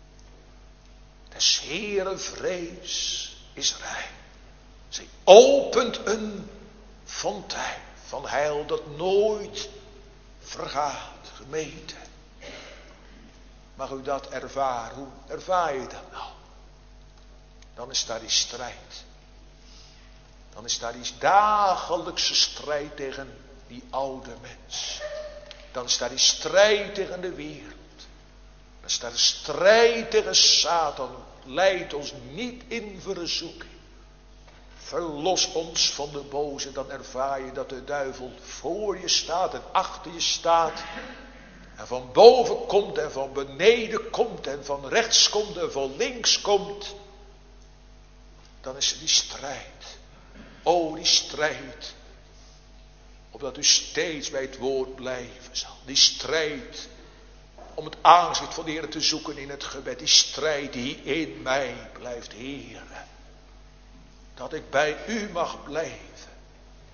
Des Heeren vrees is rein. Zij opent een fontein van heil dat nooit vergaat, gemeente. Mag u dat ervaren? Hoe ervaar je dat nou? Dan is daar die strijd. Dan is daar die dagelijkse strijd tegen die oude mens. Dan is daar die strijd tegen de wereld. Dan is daar de strijd tegen Satan. Leid ons niet in verzoeking. Verlos ons van de boze. Dan ervaar je dat de duivel voor je staat en achter je staat. En van boven komt en van beneden komt en van rechts komt en van links komt. Dan is er die strijd. O, die strijd. Opdat u steeds bij het woord blijven zal. Die strijd om het aangezicht van de Heer te zoeken in het gebed. Die strijd die in mij blijft, Heer. Dat ik bij u mag blijven.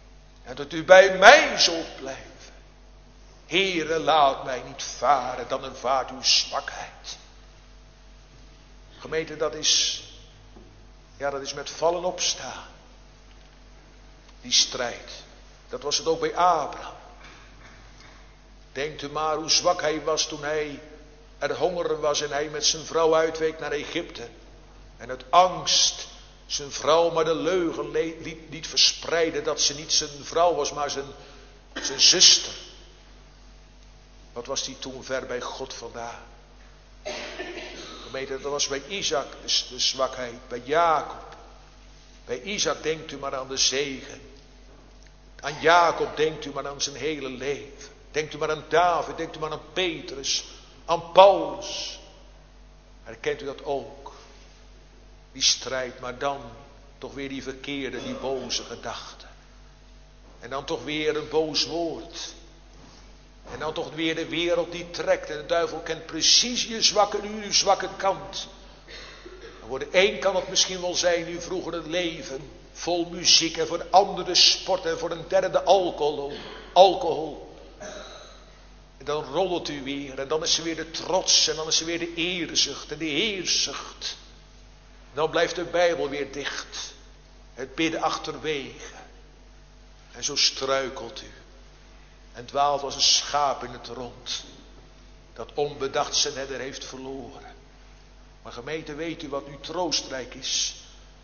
En dat u bij mij zult blijven. Heere, laat mij niet varen, dan ervaart uw zwakheid. Gemeente, dat is met vallen opstaan. Die strijd. Dat was het ook bij Abraham. Denkt u maar hoe zwak hij was toen hij er honger was en hij met zijn vrouw uitweek naar Egypte. En uit angst zijn vrouw maar de leugen liet verspreiden dat ze niet zijn vrouw was, maar zijn zuster. Wat was die toen ver bij God vandaan? Gemeente, dat was bij Isaac de zwakheid, bij Jacob. Bij Isaac denkt u maar aan de zegen. Aan Jacob denkt u maar aan zijn hele leven. Denkt u maar aan David, denkt u maar aan Petrus, aan Paulus. Herkent u dat ook? Die strijd, maar dan toch weer die verkeerde, die boze gedachten. En dan toch weer een boos woord. En dan toch weer de wereld die trekt. En de duivel kent precies je zwakke uw zwakke kant. En voor de een kan het misschien wel zijn, uw vroegere leven. Vol muziek en voor de andere sport en voor een derde alcohol. En dan rolt u weer. En dan is er weer de trots. En dan is er weer de eerzucht en de heerzucht. En dan blijft de Bijbel weer dicht. Het bidden achterwege. En zo struikelt u. En dwaalt als een schaap in het rond. Dat onbedacht zijn herder heeft verloren. Maar gemeente, weet u wat nu troostrijk is?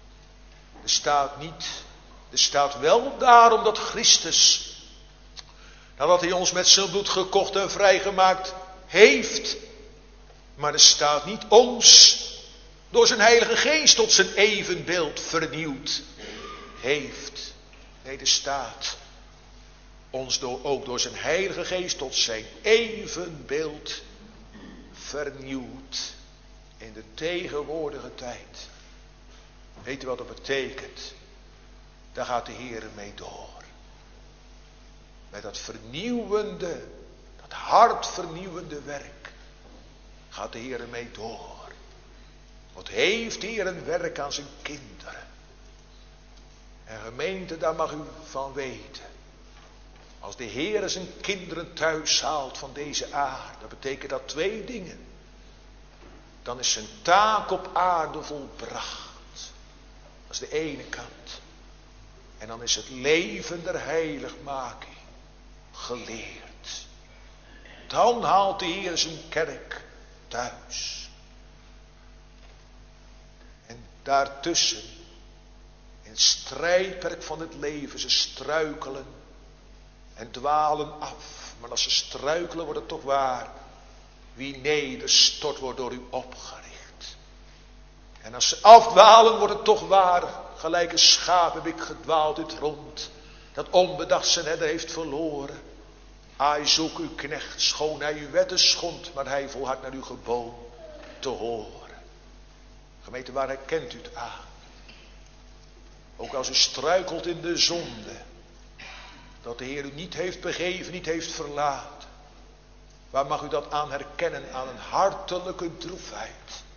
Er staat wel daarom dat Christus, nadat hij ons met zijn bloed gekocht en vrijgemaakt heeft. Maar er staat niet ons door zijn heilige geest tot zijn evenbeeld vernieuwd heeft. Nee, er staat ons ook door zijn heilige geest tot zijn evenbeeld vernieuwd in de tegenwoordige tijd. Weet u wat dat betekent? Daar gaat de Heer mee door. Met dat vernieuwende, dat hartvernieuwende werk gaat de Heer mee door. Wat heeft de Heer een werk aan zijn kinderen? En gemeente, daar mag u van weten. Als de Heer zijn kinderen thuis haalt van deze aarde, dan betekent dat twee dingen. Dan is zijn taak op aarde volbracht. Dat is de ene kant. En dan is het leven der heiligmaking geleerd. Dan haalt de Heer zijn kerk thuis. En daartussen, in het strijdperk van het leven, ze struikelen en dwalen af. Maar als ze struikelen, wordt het toch waar. Wie nederstort, wordt door u opgericht. En als ze afdwalen, wordt het toch waar. Gelijk een schaap heb ik gedwaald uit rond. Dat onbedacht zijn herder heeft verloren. Ai, zoek uw knecht, schoon hij uw wetten schond, maar hij volhardt naar uw gebood te horen. Gemeente, waar herkent u het aan? Ook als u struikelt in de zonde, dat de Heer u niet heeft begeven, niet heeft verlaten. Waar mag u dat aan herkennen? Aan een hartelijke droefheid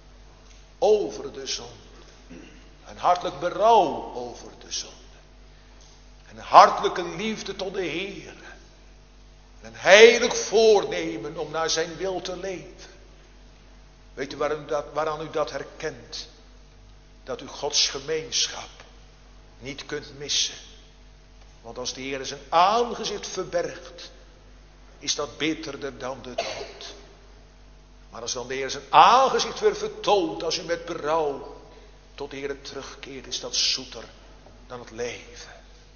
over de zonde. Een hartelijk berouw over de zonde. Een hartelijke liefde tot de Heer. Een heilig voornemen om naar zijn wil te leven. Weet u waaraan u dat herkent? Dat u Gods gemeenschap niet kunt missen. Want als de Heer zijn aangezicht verbergt, is dat bitterder dan de dood. Maar als dan de Heer zijn aangezicht weer vertoont, als u met berouw tot de Heer terugkeert, is dat zoeter dan het leven.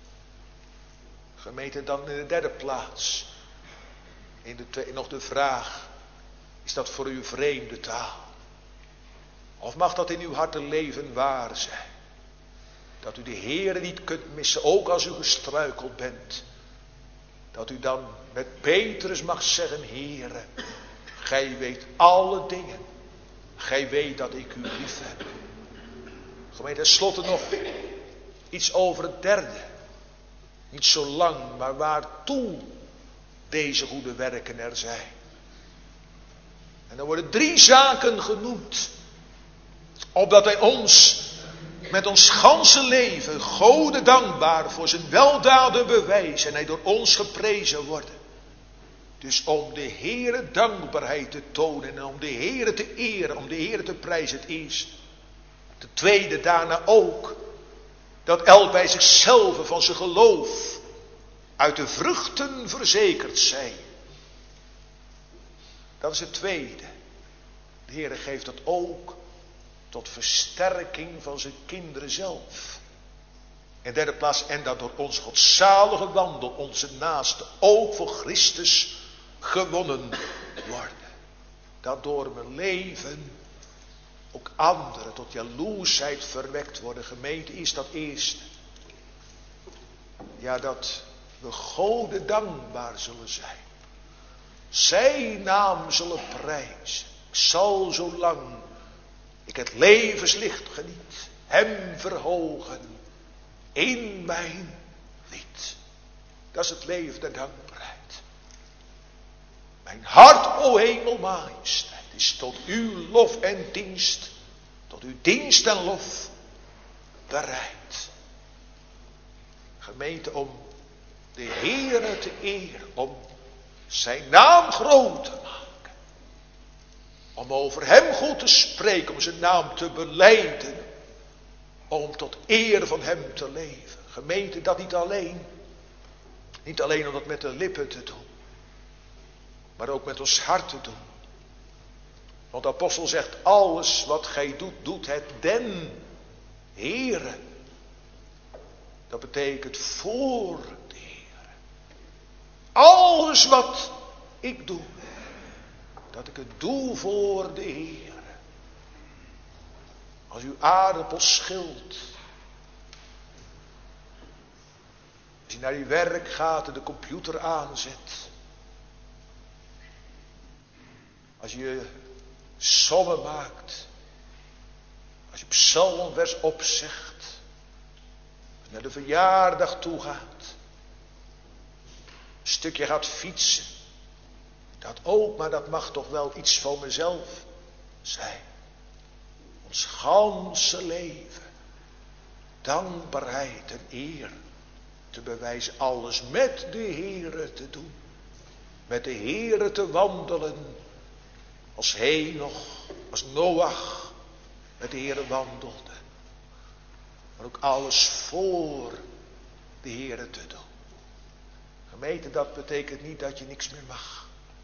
Gemeente, dan in de derde plaats, nog de vraag, is dat voor u vreemde taal? Of mag dat in uw hartenleven waar zijn? Dat u de Heer niet kunt missen, ook als u gestruikeld bent. Dat u dan met Petrus mag zeggen, Heere, gij weet alle dingen. Gij weet dat ik u lief heb. Gemeente, tenslotte nog iets over het derde. Niet zo lang, maar waartoe deze goede werken er zijn. En dan worden 3 zaken genoemd. Opdat hij ons met ons ganse leven Gode dankbaar voor zijn weldaden bewijs en hij door ons geprezen worden. Dus om de Heere dankbaarheid te tonen en om de Heere te eren, om de Heere te prijzen het eerst. Ten tweede daarna ook dat elk bij zichzelf van zijn geloof uit de vruchten verzekerd zijn. Dat is het tweede. De Heere geeft dat ook tot versterking van zijn kinderen zelf. In derde plaats, en dat door ons godzalige wandel onze naasten ook voor Christus gewonnen worden. Dat door mijn leven ook anderen tot jaloersheid verwekt worden. Gemeente is dat eerste. Ja, dat we Gode dankbaar zullen zijn. Zijn naam zullen prijzen. Ik zal zolang ik het levenslicht geniet, hem verhogen in mijn lied. Dat is het leven der dankbaarheid. Mijn hart, o hemel, majesteit, is tot uw lof en dienst, tot uw dienst en lof bereid. Gemeente, om de Heere te eren, om zijn naam groot te maken. Om over hem goed te spreken, om zijn naam te belijden. Om tot eer van hem te leven. Gemeente, dat niet alleen. Niet alleen om dat met de lippen te doen. Maar ook met ons hart te doen. Want de apostel zegt, alles wat gij doet, doet het den Heere. Dat betekent voor de Heere. Alles wat ik doe, dat ik het doe voor de Heer. Als uw aardappel schilt. Als je naar je werk gaat en de computer aanzet. Als je sommen maakt. Als je psalmvers opzegt. Als je naar de verjaardag toe gaat. Een stukje gaat fietsen. Dat ook, maar dat mag toch wel iets van mezelf zijn. Ons ganse leven. Dankbaarheid en eer te bewijzen. Alles met de Heere te doen. Met de Heere te wandelen. Als Henoch, als Noach met de Heere wandelde. Maar ook alles voor de Heere te doen. Gemeente, dat betekent niet dat je niks meer mag.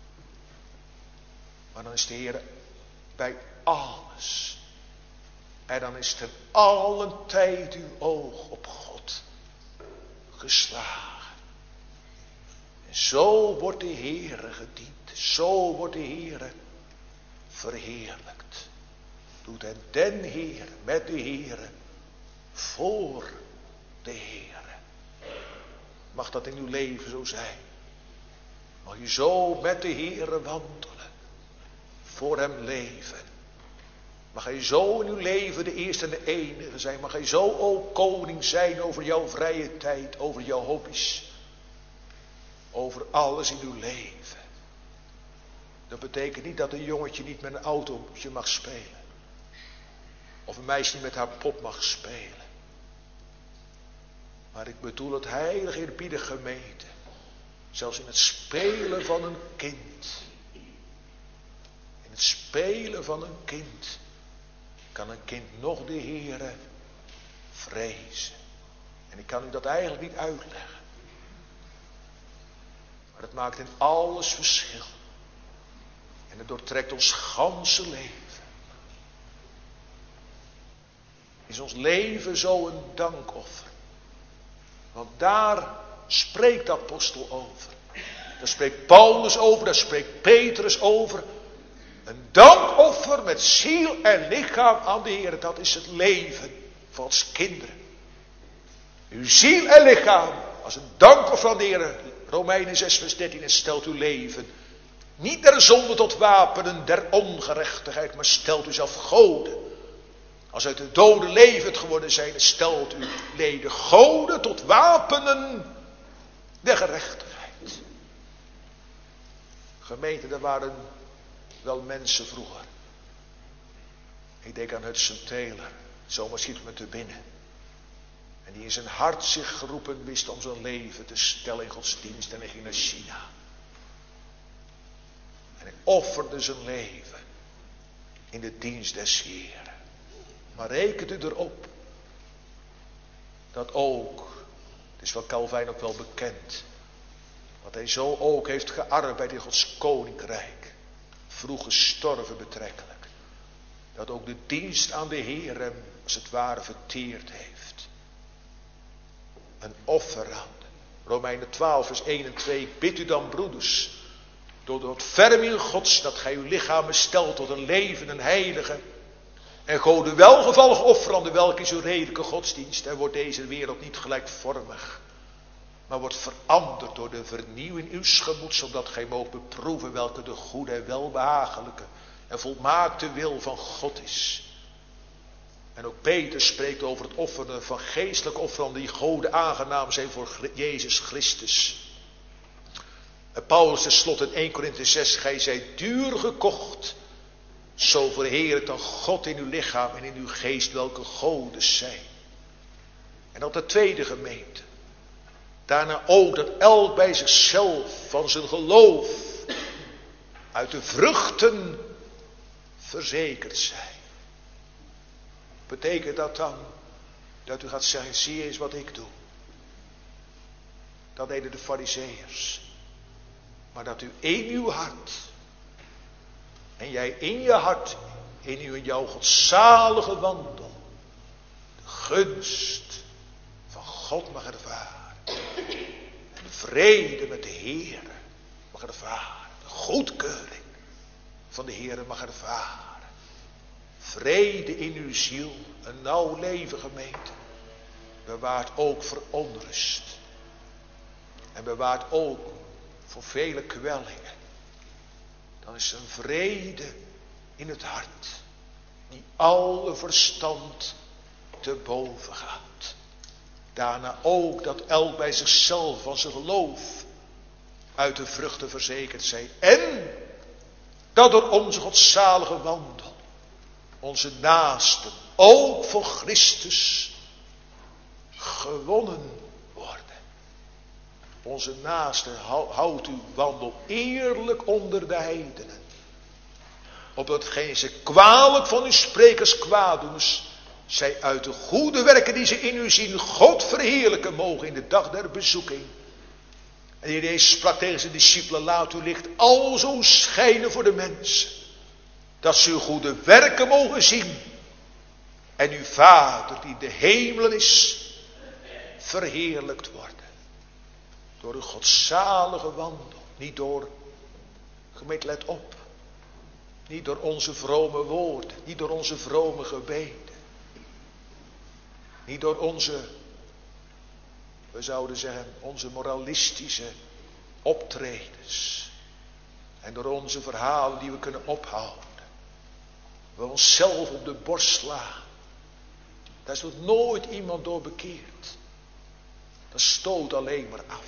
Maar dan is de Heer bij alles. En dan is ten allen tijd uw oog op God geslagen. En zo wordt de Heer gediend. Zo wordt de Heer verheerlijkt. Doet het den Heer met de Heer voor de Heer. Mag dat in uw leven zo zijn. Mag je zo met de Heer wandelen. Voor hem leven. Mag hij zo in uw leven de eerste en de enige zijn. Mag hij zo ook koning zijn over jouw vrije tijd. Over jouw hobby's. Over alles in uw leven. Dat betekent niet dat een jongetje niet met een autootje mag spelen. Of een meisje niet met haar pop mag spelen. Maar ik bedoel het heilige eerbiedige gemeente. Zelfs in het spelen van een kind. In het spelen van een kind. Kan een kind nog de Heere vrezen. En ik kan u dat eigenlijk niet uitleggen. Maar het maakt in alles verschil. En het doortrekt ons ganse leven. Is ons leven zo een dankoffer? Want daar spreekt de apostel over. Daar spreekt Paulus over, daar spreekt Petrus over. Een dankoffer met ziel en lichaam aan de Heer. Dat is het leven van ons kinderen. Uw ziel en lichaam als een dankoffer aan de Heer. Romeinen 6 vers 13. En stelt uw leven niet der zonde tot wapenen der ongerechtigheid. Maar stelt u zelf Gode. Als uit de doden levend geworden zijn. Stelt uw leden Gode tot wapenen der gerechtigheid. Gemeente, er waren wel mensen vroeger. Ik denk aan Hudson Taylor. Zomaar schiet me te binnen. En die in zijn hart zich geroepen wist om zijn leven te stellen in Gods dienst. En hij ging naar China. En hij offerde zijn leven in de dienst des Heeren. Maar rekent u erop dat ook, het is van Calvijn ook wel bekend, dat hij zo ook heeft gearbeid in Gods koninkrijk. Vroeg gestorven betrekkelijk. Dat ook de dienst aan de Heer hem als het ware verteerd heeft. Een offerande. Romeinen 12 vers 1 en 2. Bid u dan broeders, door het ferm in Gods, dat gij uw lichamen stelt tot een leven en heilige en gode welgevallige offerande, welke is uw redelijke godsdienst. En wordt deze wereld niet gelijkvormig, maar wordt veranderd door de vernieuwing uws gemoeds, zodat gij moogt beproeven welke de goede en welbehagelijke en volmaakte wil van God is. En ook Petrus spreekt over het offeren van geestelijke offeranden die Gode aangenaam zijn voor Jezus Christus. En Paulus tenslotte in 1 Korinthe 6, gij zijt duur gekocht. Zo verheerlijkt dan God in uw lichaam en in uw geest welke godes zijn. En dat de tweede gemeente. Daarna ook dat elk bij zichzelf van zijn geloof uit de vruchten verzekerd zijn. Betekent dat dan dat u gaat zeggen, zie eens wat ik doe. Dat deden de Farizeeërs. Maar dat u in uw hart, en jij in je hart, in jouw godzalige wandel, de gunst van God mag ervaren. En de vrede met de Heer mag ervaren. De goedkeuring van de Heer mag ervaren. Vrede in uw ziel, een nauw leven gemeente, bewaart ook voor onrust. En bewaart ook voor vele kwellingen. Dan is er een vrede in het hart, die alle verstand te boven gaat. Daarna ook dat elk bij zichzelf van zijn geloof uit de vruchten verzekerd zijn. En dat door onze godzalige wandel onze naasten ook voor Christus gewonnen worden. Onze naasten houdt uw wandel eerlijk onder de heidenen. Opdat geen ze kwalijk van uw sprekers kwaaddoeners, zij uit de goede werken die ze in u zien God verheerlijken mogen in de dag der bezoeking. En Jezus sprak tegen zijn discipelen, laat uw licht alzo schijnen voor de mensen, dat ze uw goede werken mogen zien. En uw Vader die in de hemelen is, verheerlijkt worden. Door uw godzalige wandel. Niet door, gemeente let op. Niet door onze vrome woorden. Niet door onze vrome gebeden. Niet door onze, we zouden zeggen, onze moralistische optredens. En door onze verhalen die we kunnen ophouden. We onszelf op de borst slaan. Daar is nooit iemand door bekeerd. Dat stoot alleen maar af.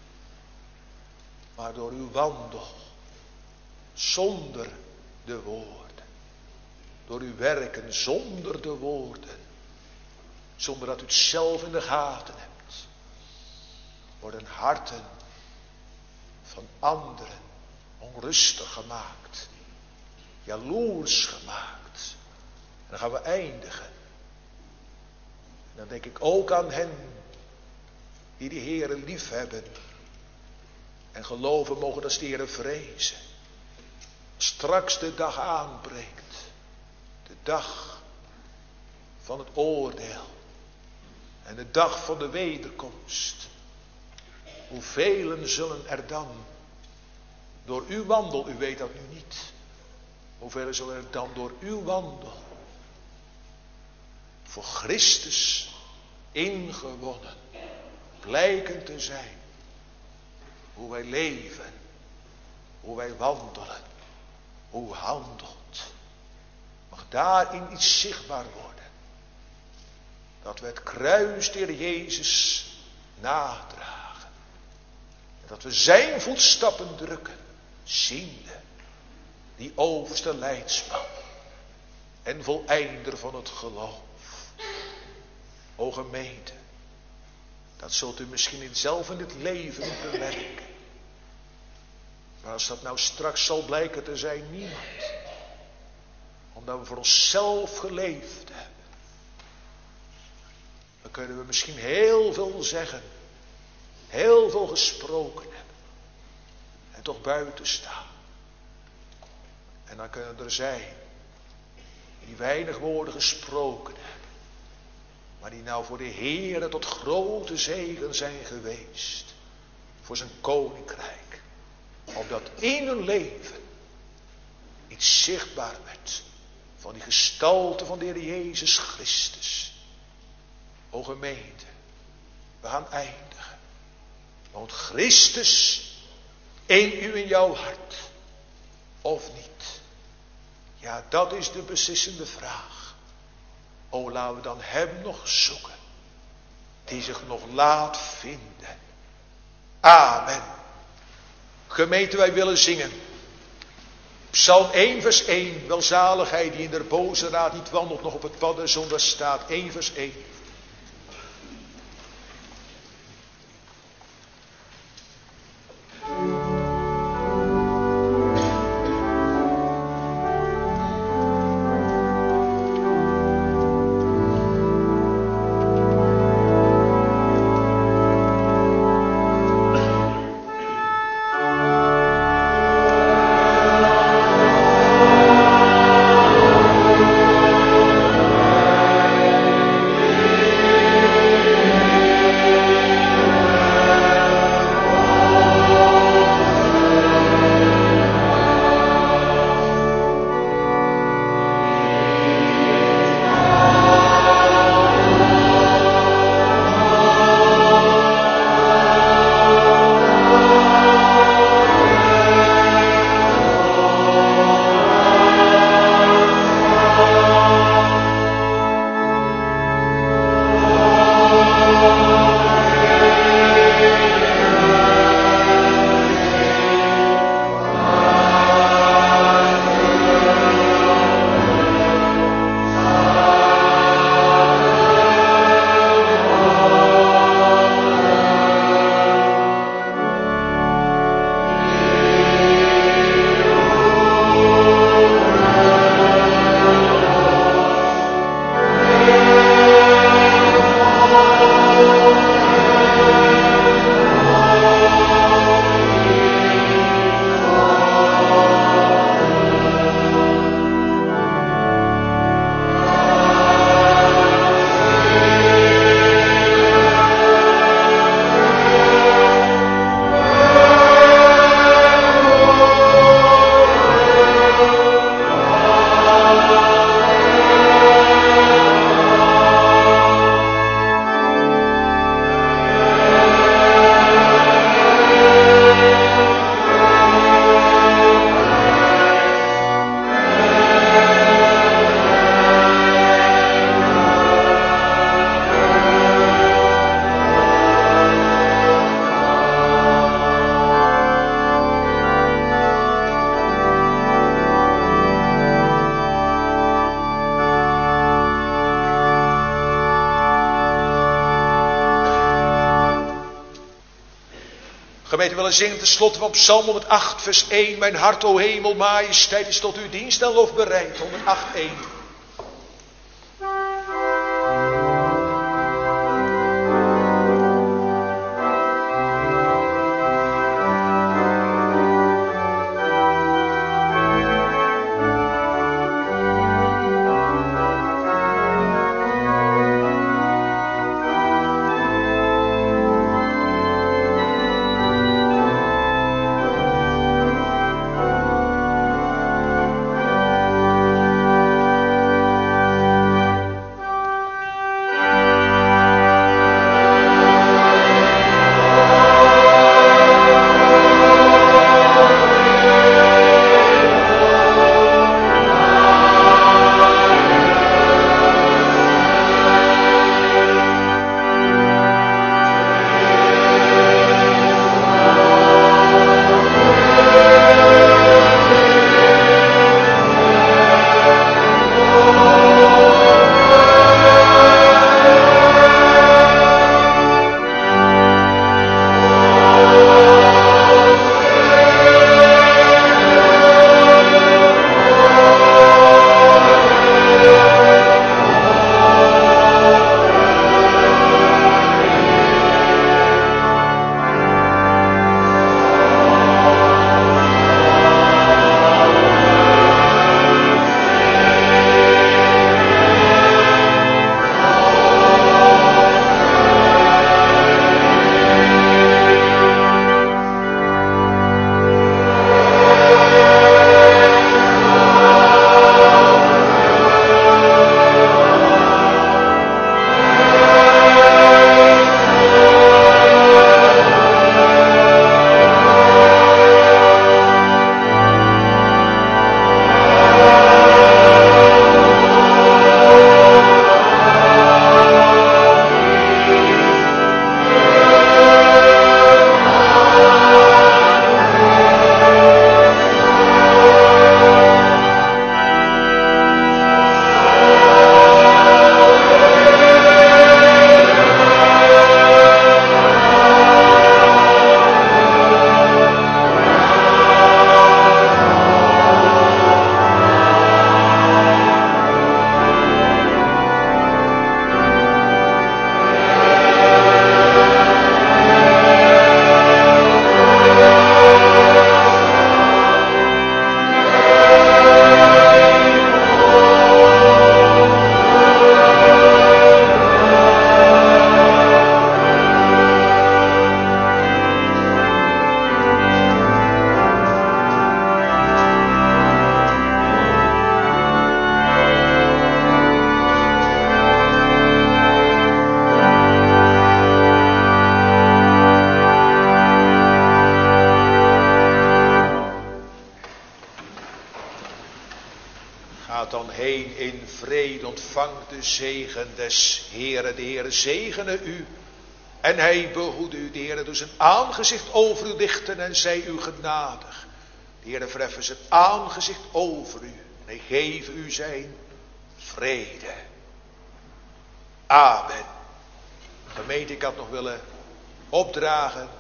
Maar door uw wandel, zonder de woorden. Door uw werken zonder de woorden. Zonder dat u het zelf in de gaten hebt. Worden harten van anderen onrustig gemaakt. Jaloers gemaakt. En dan gaan we eindigen. En dan denk ik ook aan hen die de Heere lief hebben. En geloven mogen dat ze de Heere vrezen. Straks de dag aanbreekt. De dag van het oordeel. En de dag van de wederkomst. Hoeveel zullen er dan door uw wandel, u weet dat nu niet. Hoeveel zullen er dan door uw wandel voor Christus ingewonnen blijken te zijn. Hoe wij leven, hoe wij wandelen, hoe handelt. Mag daarin iets zichtbaar worden. Dat we het kruis der Jezus nadragen. En dat we zijn voetstappen drukken, ziende die overste leidsman en voleinder van het geloof. O gemeente, dat zult u misschien zelf in het leven niet bemerken. Maar als dat nou straks zal blijken te zijn, niemand. Omdat we voor onszelf geleefd hebben. Dan kunnen we misschien heel veel zeggen. Heel veel gesproken hebben. En toch buiten staan. En dan kunnen er zijn die weinig woorden gesproken hebben. Maar die nou voor de Heere tot grote zegen zijn geweest. Voor zijn koninkrijk. Opdat in hun leven iets zichtbaar werd. Van die gestalte van de Heer Jezus Christus. O gemeente, we gaan eindigen. Want Christus in u in jouw hart. Of niet? Ja, dat is de beslissende vraag. O, laten we dan hem nog zoeken. Die zich nog laat vinden. Amen. Gemeente, wij willen zingen. Psalm 1 vers 1. Welzaligheid die in der boze raad niet wandelt, nog op het pad der zonde staat. 1 vers 1. Gemeente, we willen zingen tenslotte van Psalm 108 vers 1. Mijn hart, o hemel, majesteit is tot uw dienst en lof bereid. 108, 1. ontvangt de zegen des Heeren. De Heere zegene u en hij behoede u. De Heere doet zijn aangezicht over u lichten en zij u genadig. De Heere verheffen zijn aangezicht over u en hij geeft u zijn vrede. Amen. Gemeente, ik had nog willen opdragen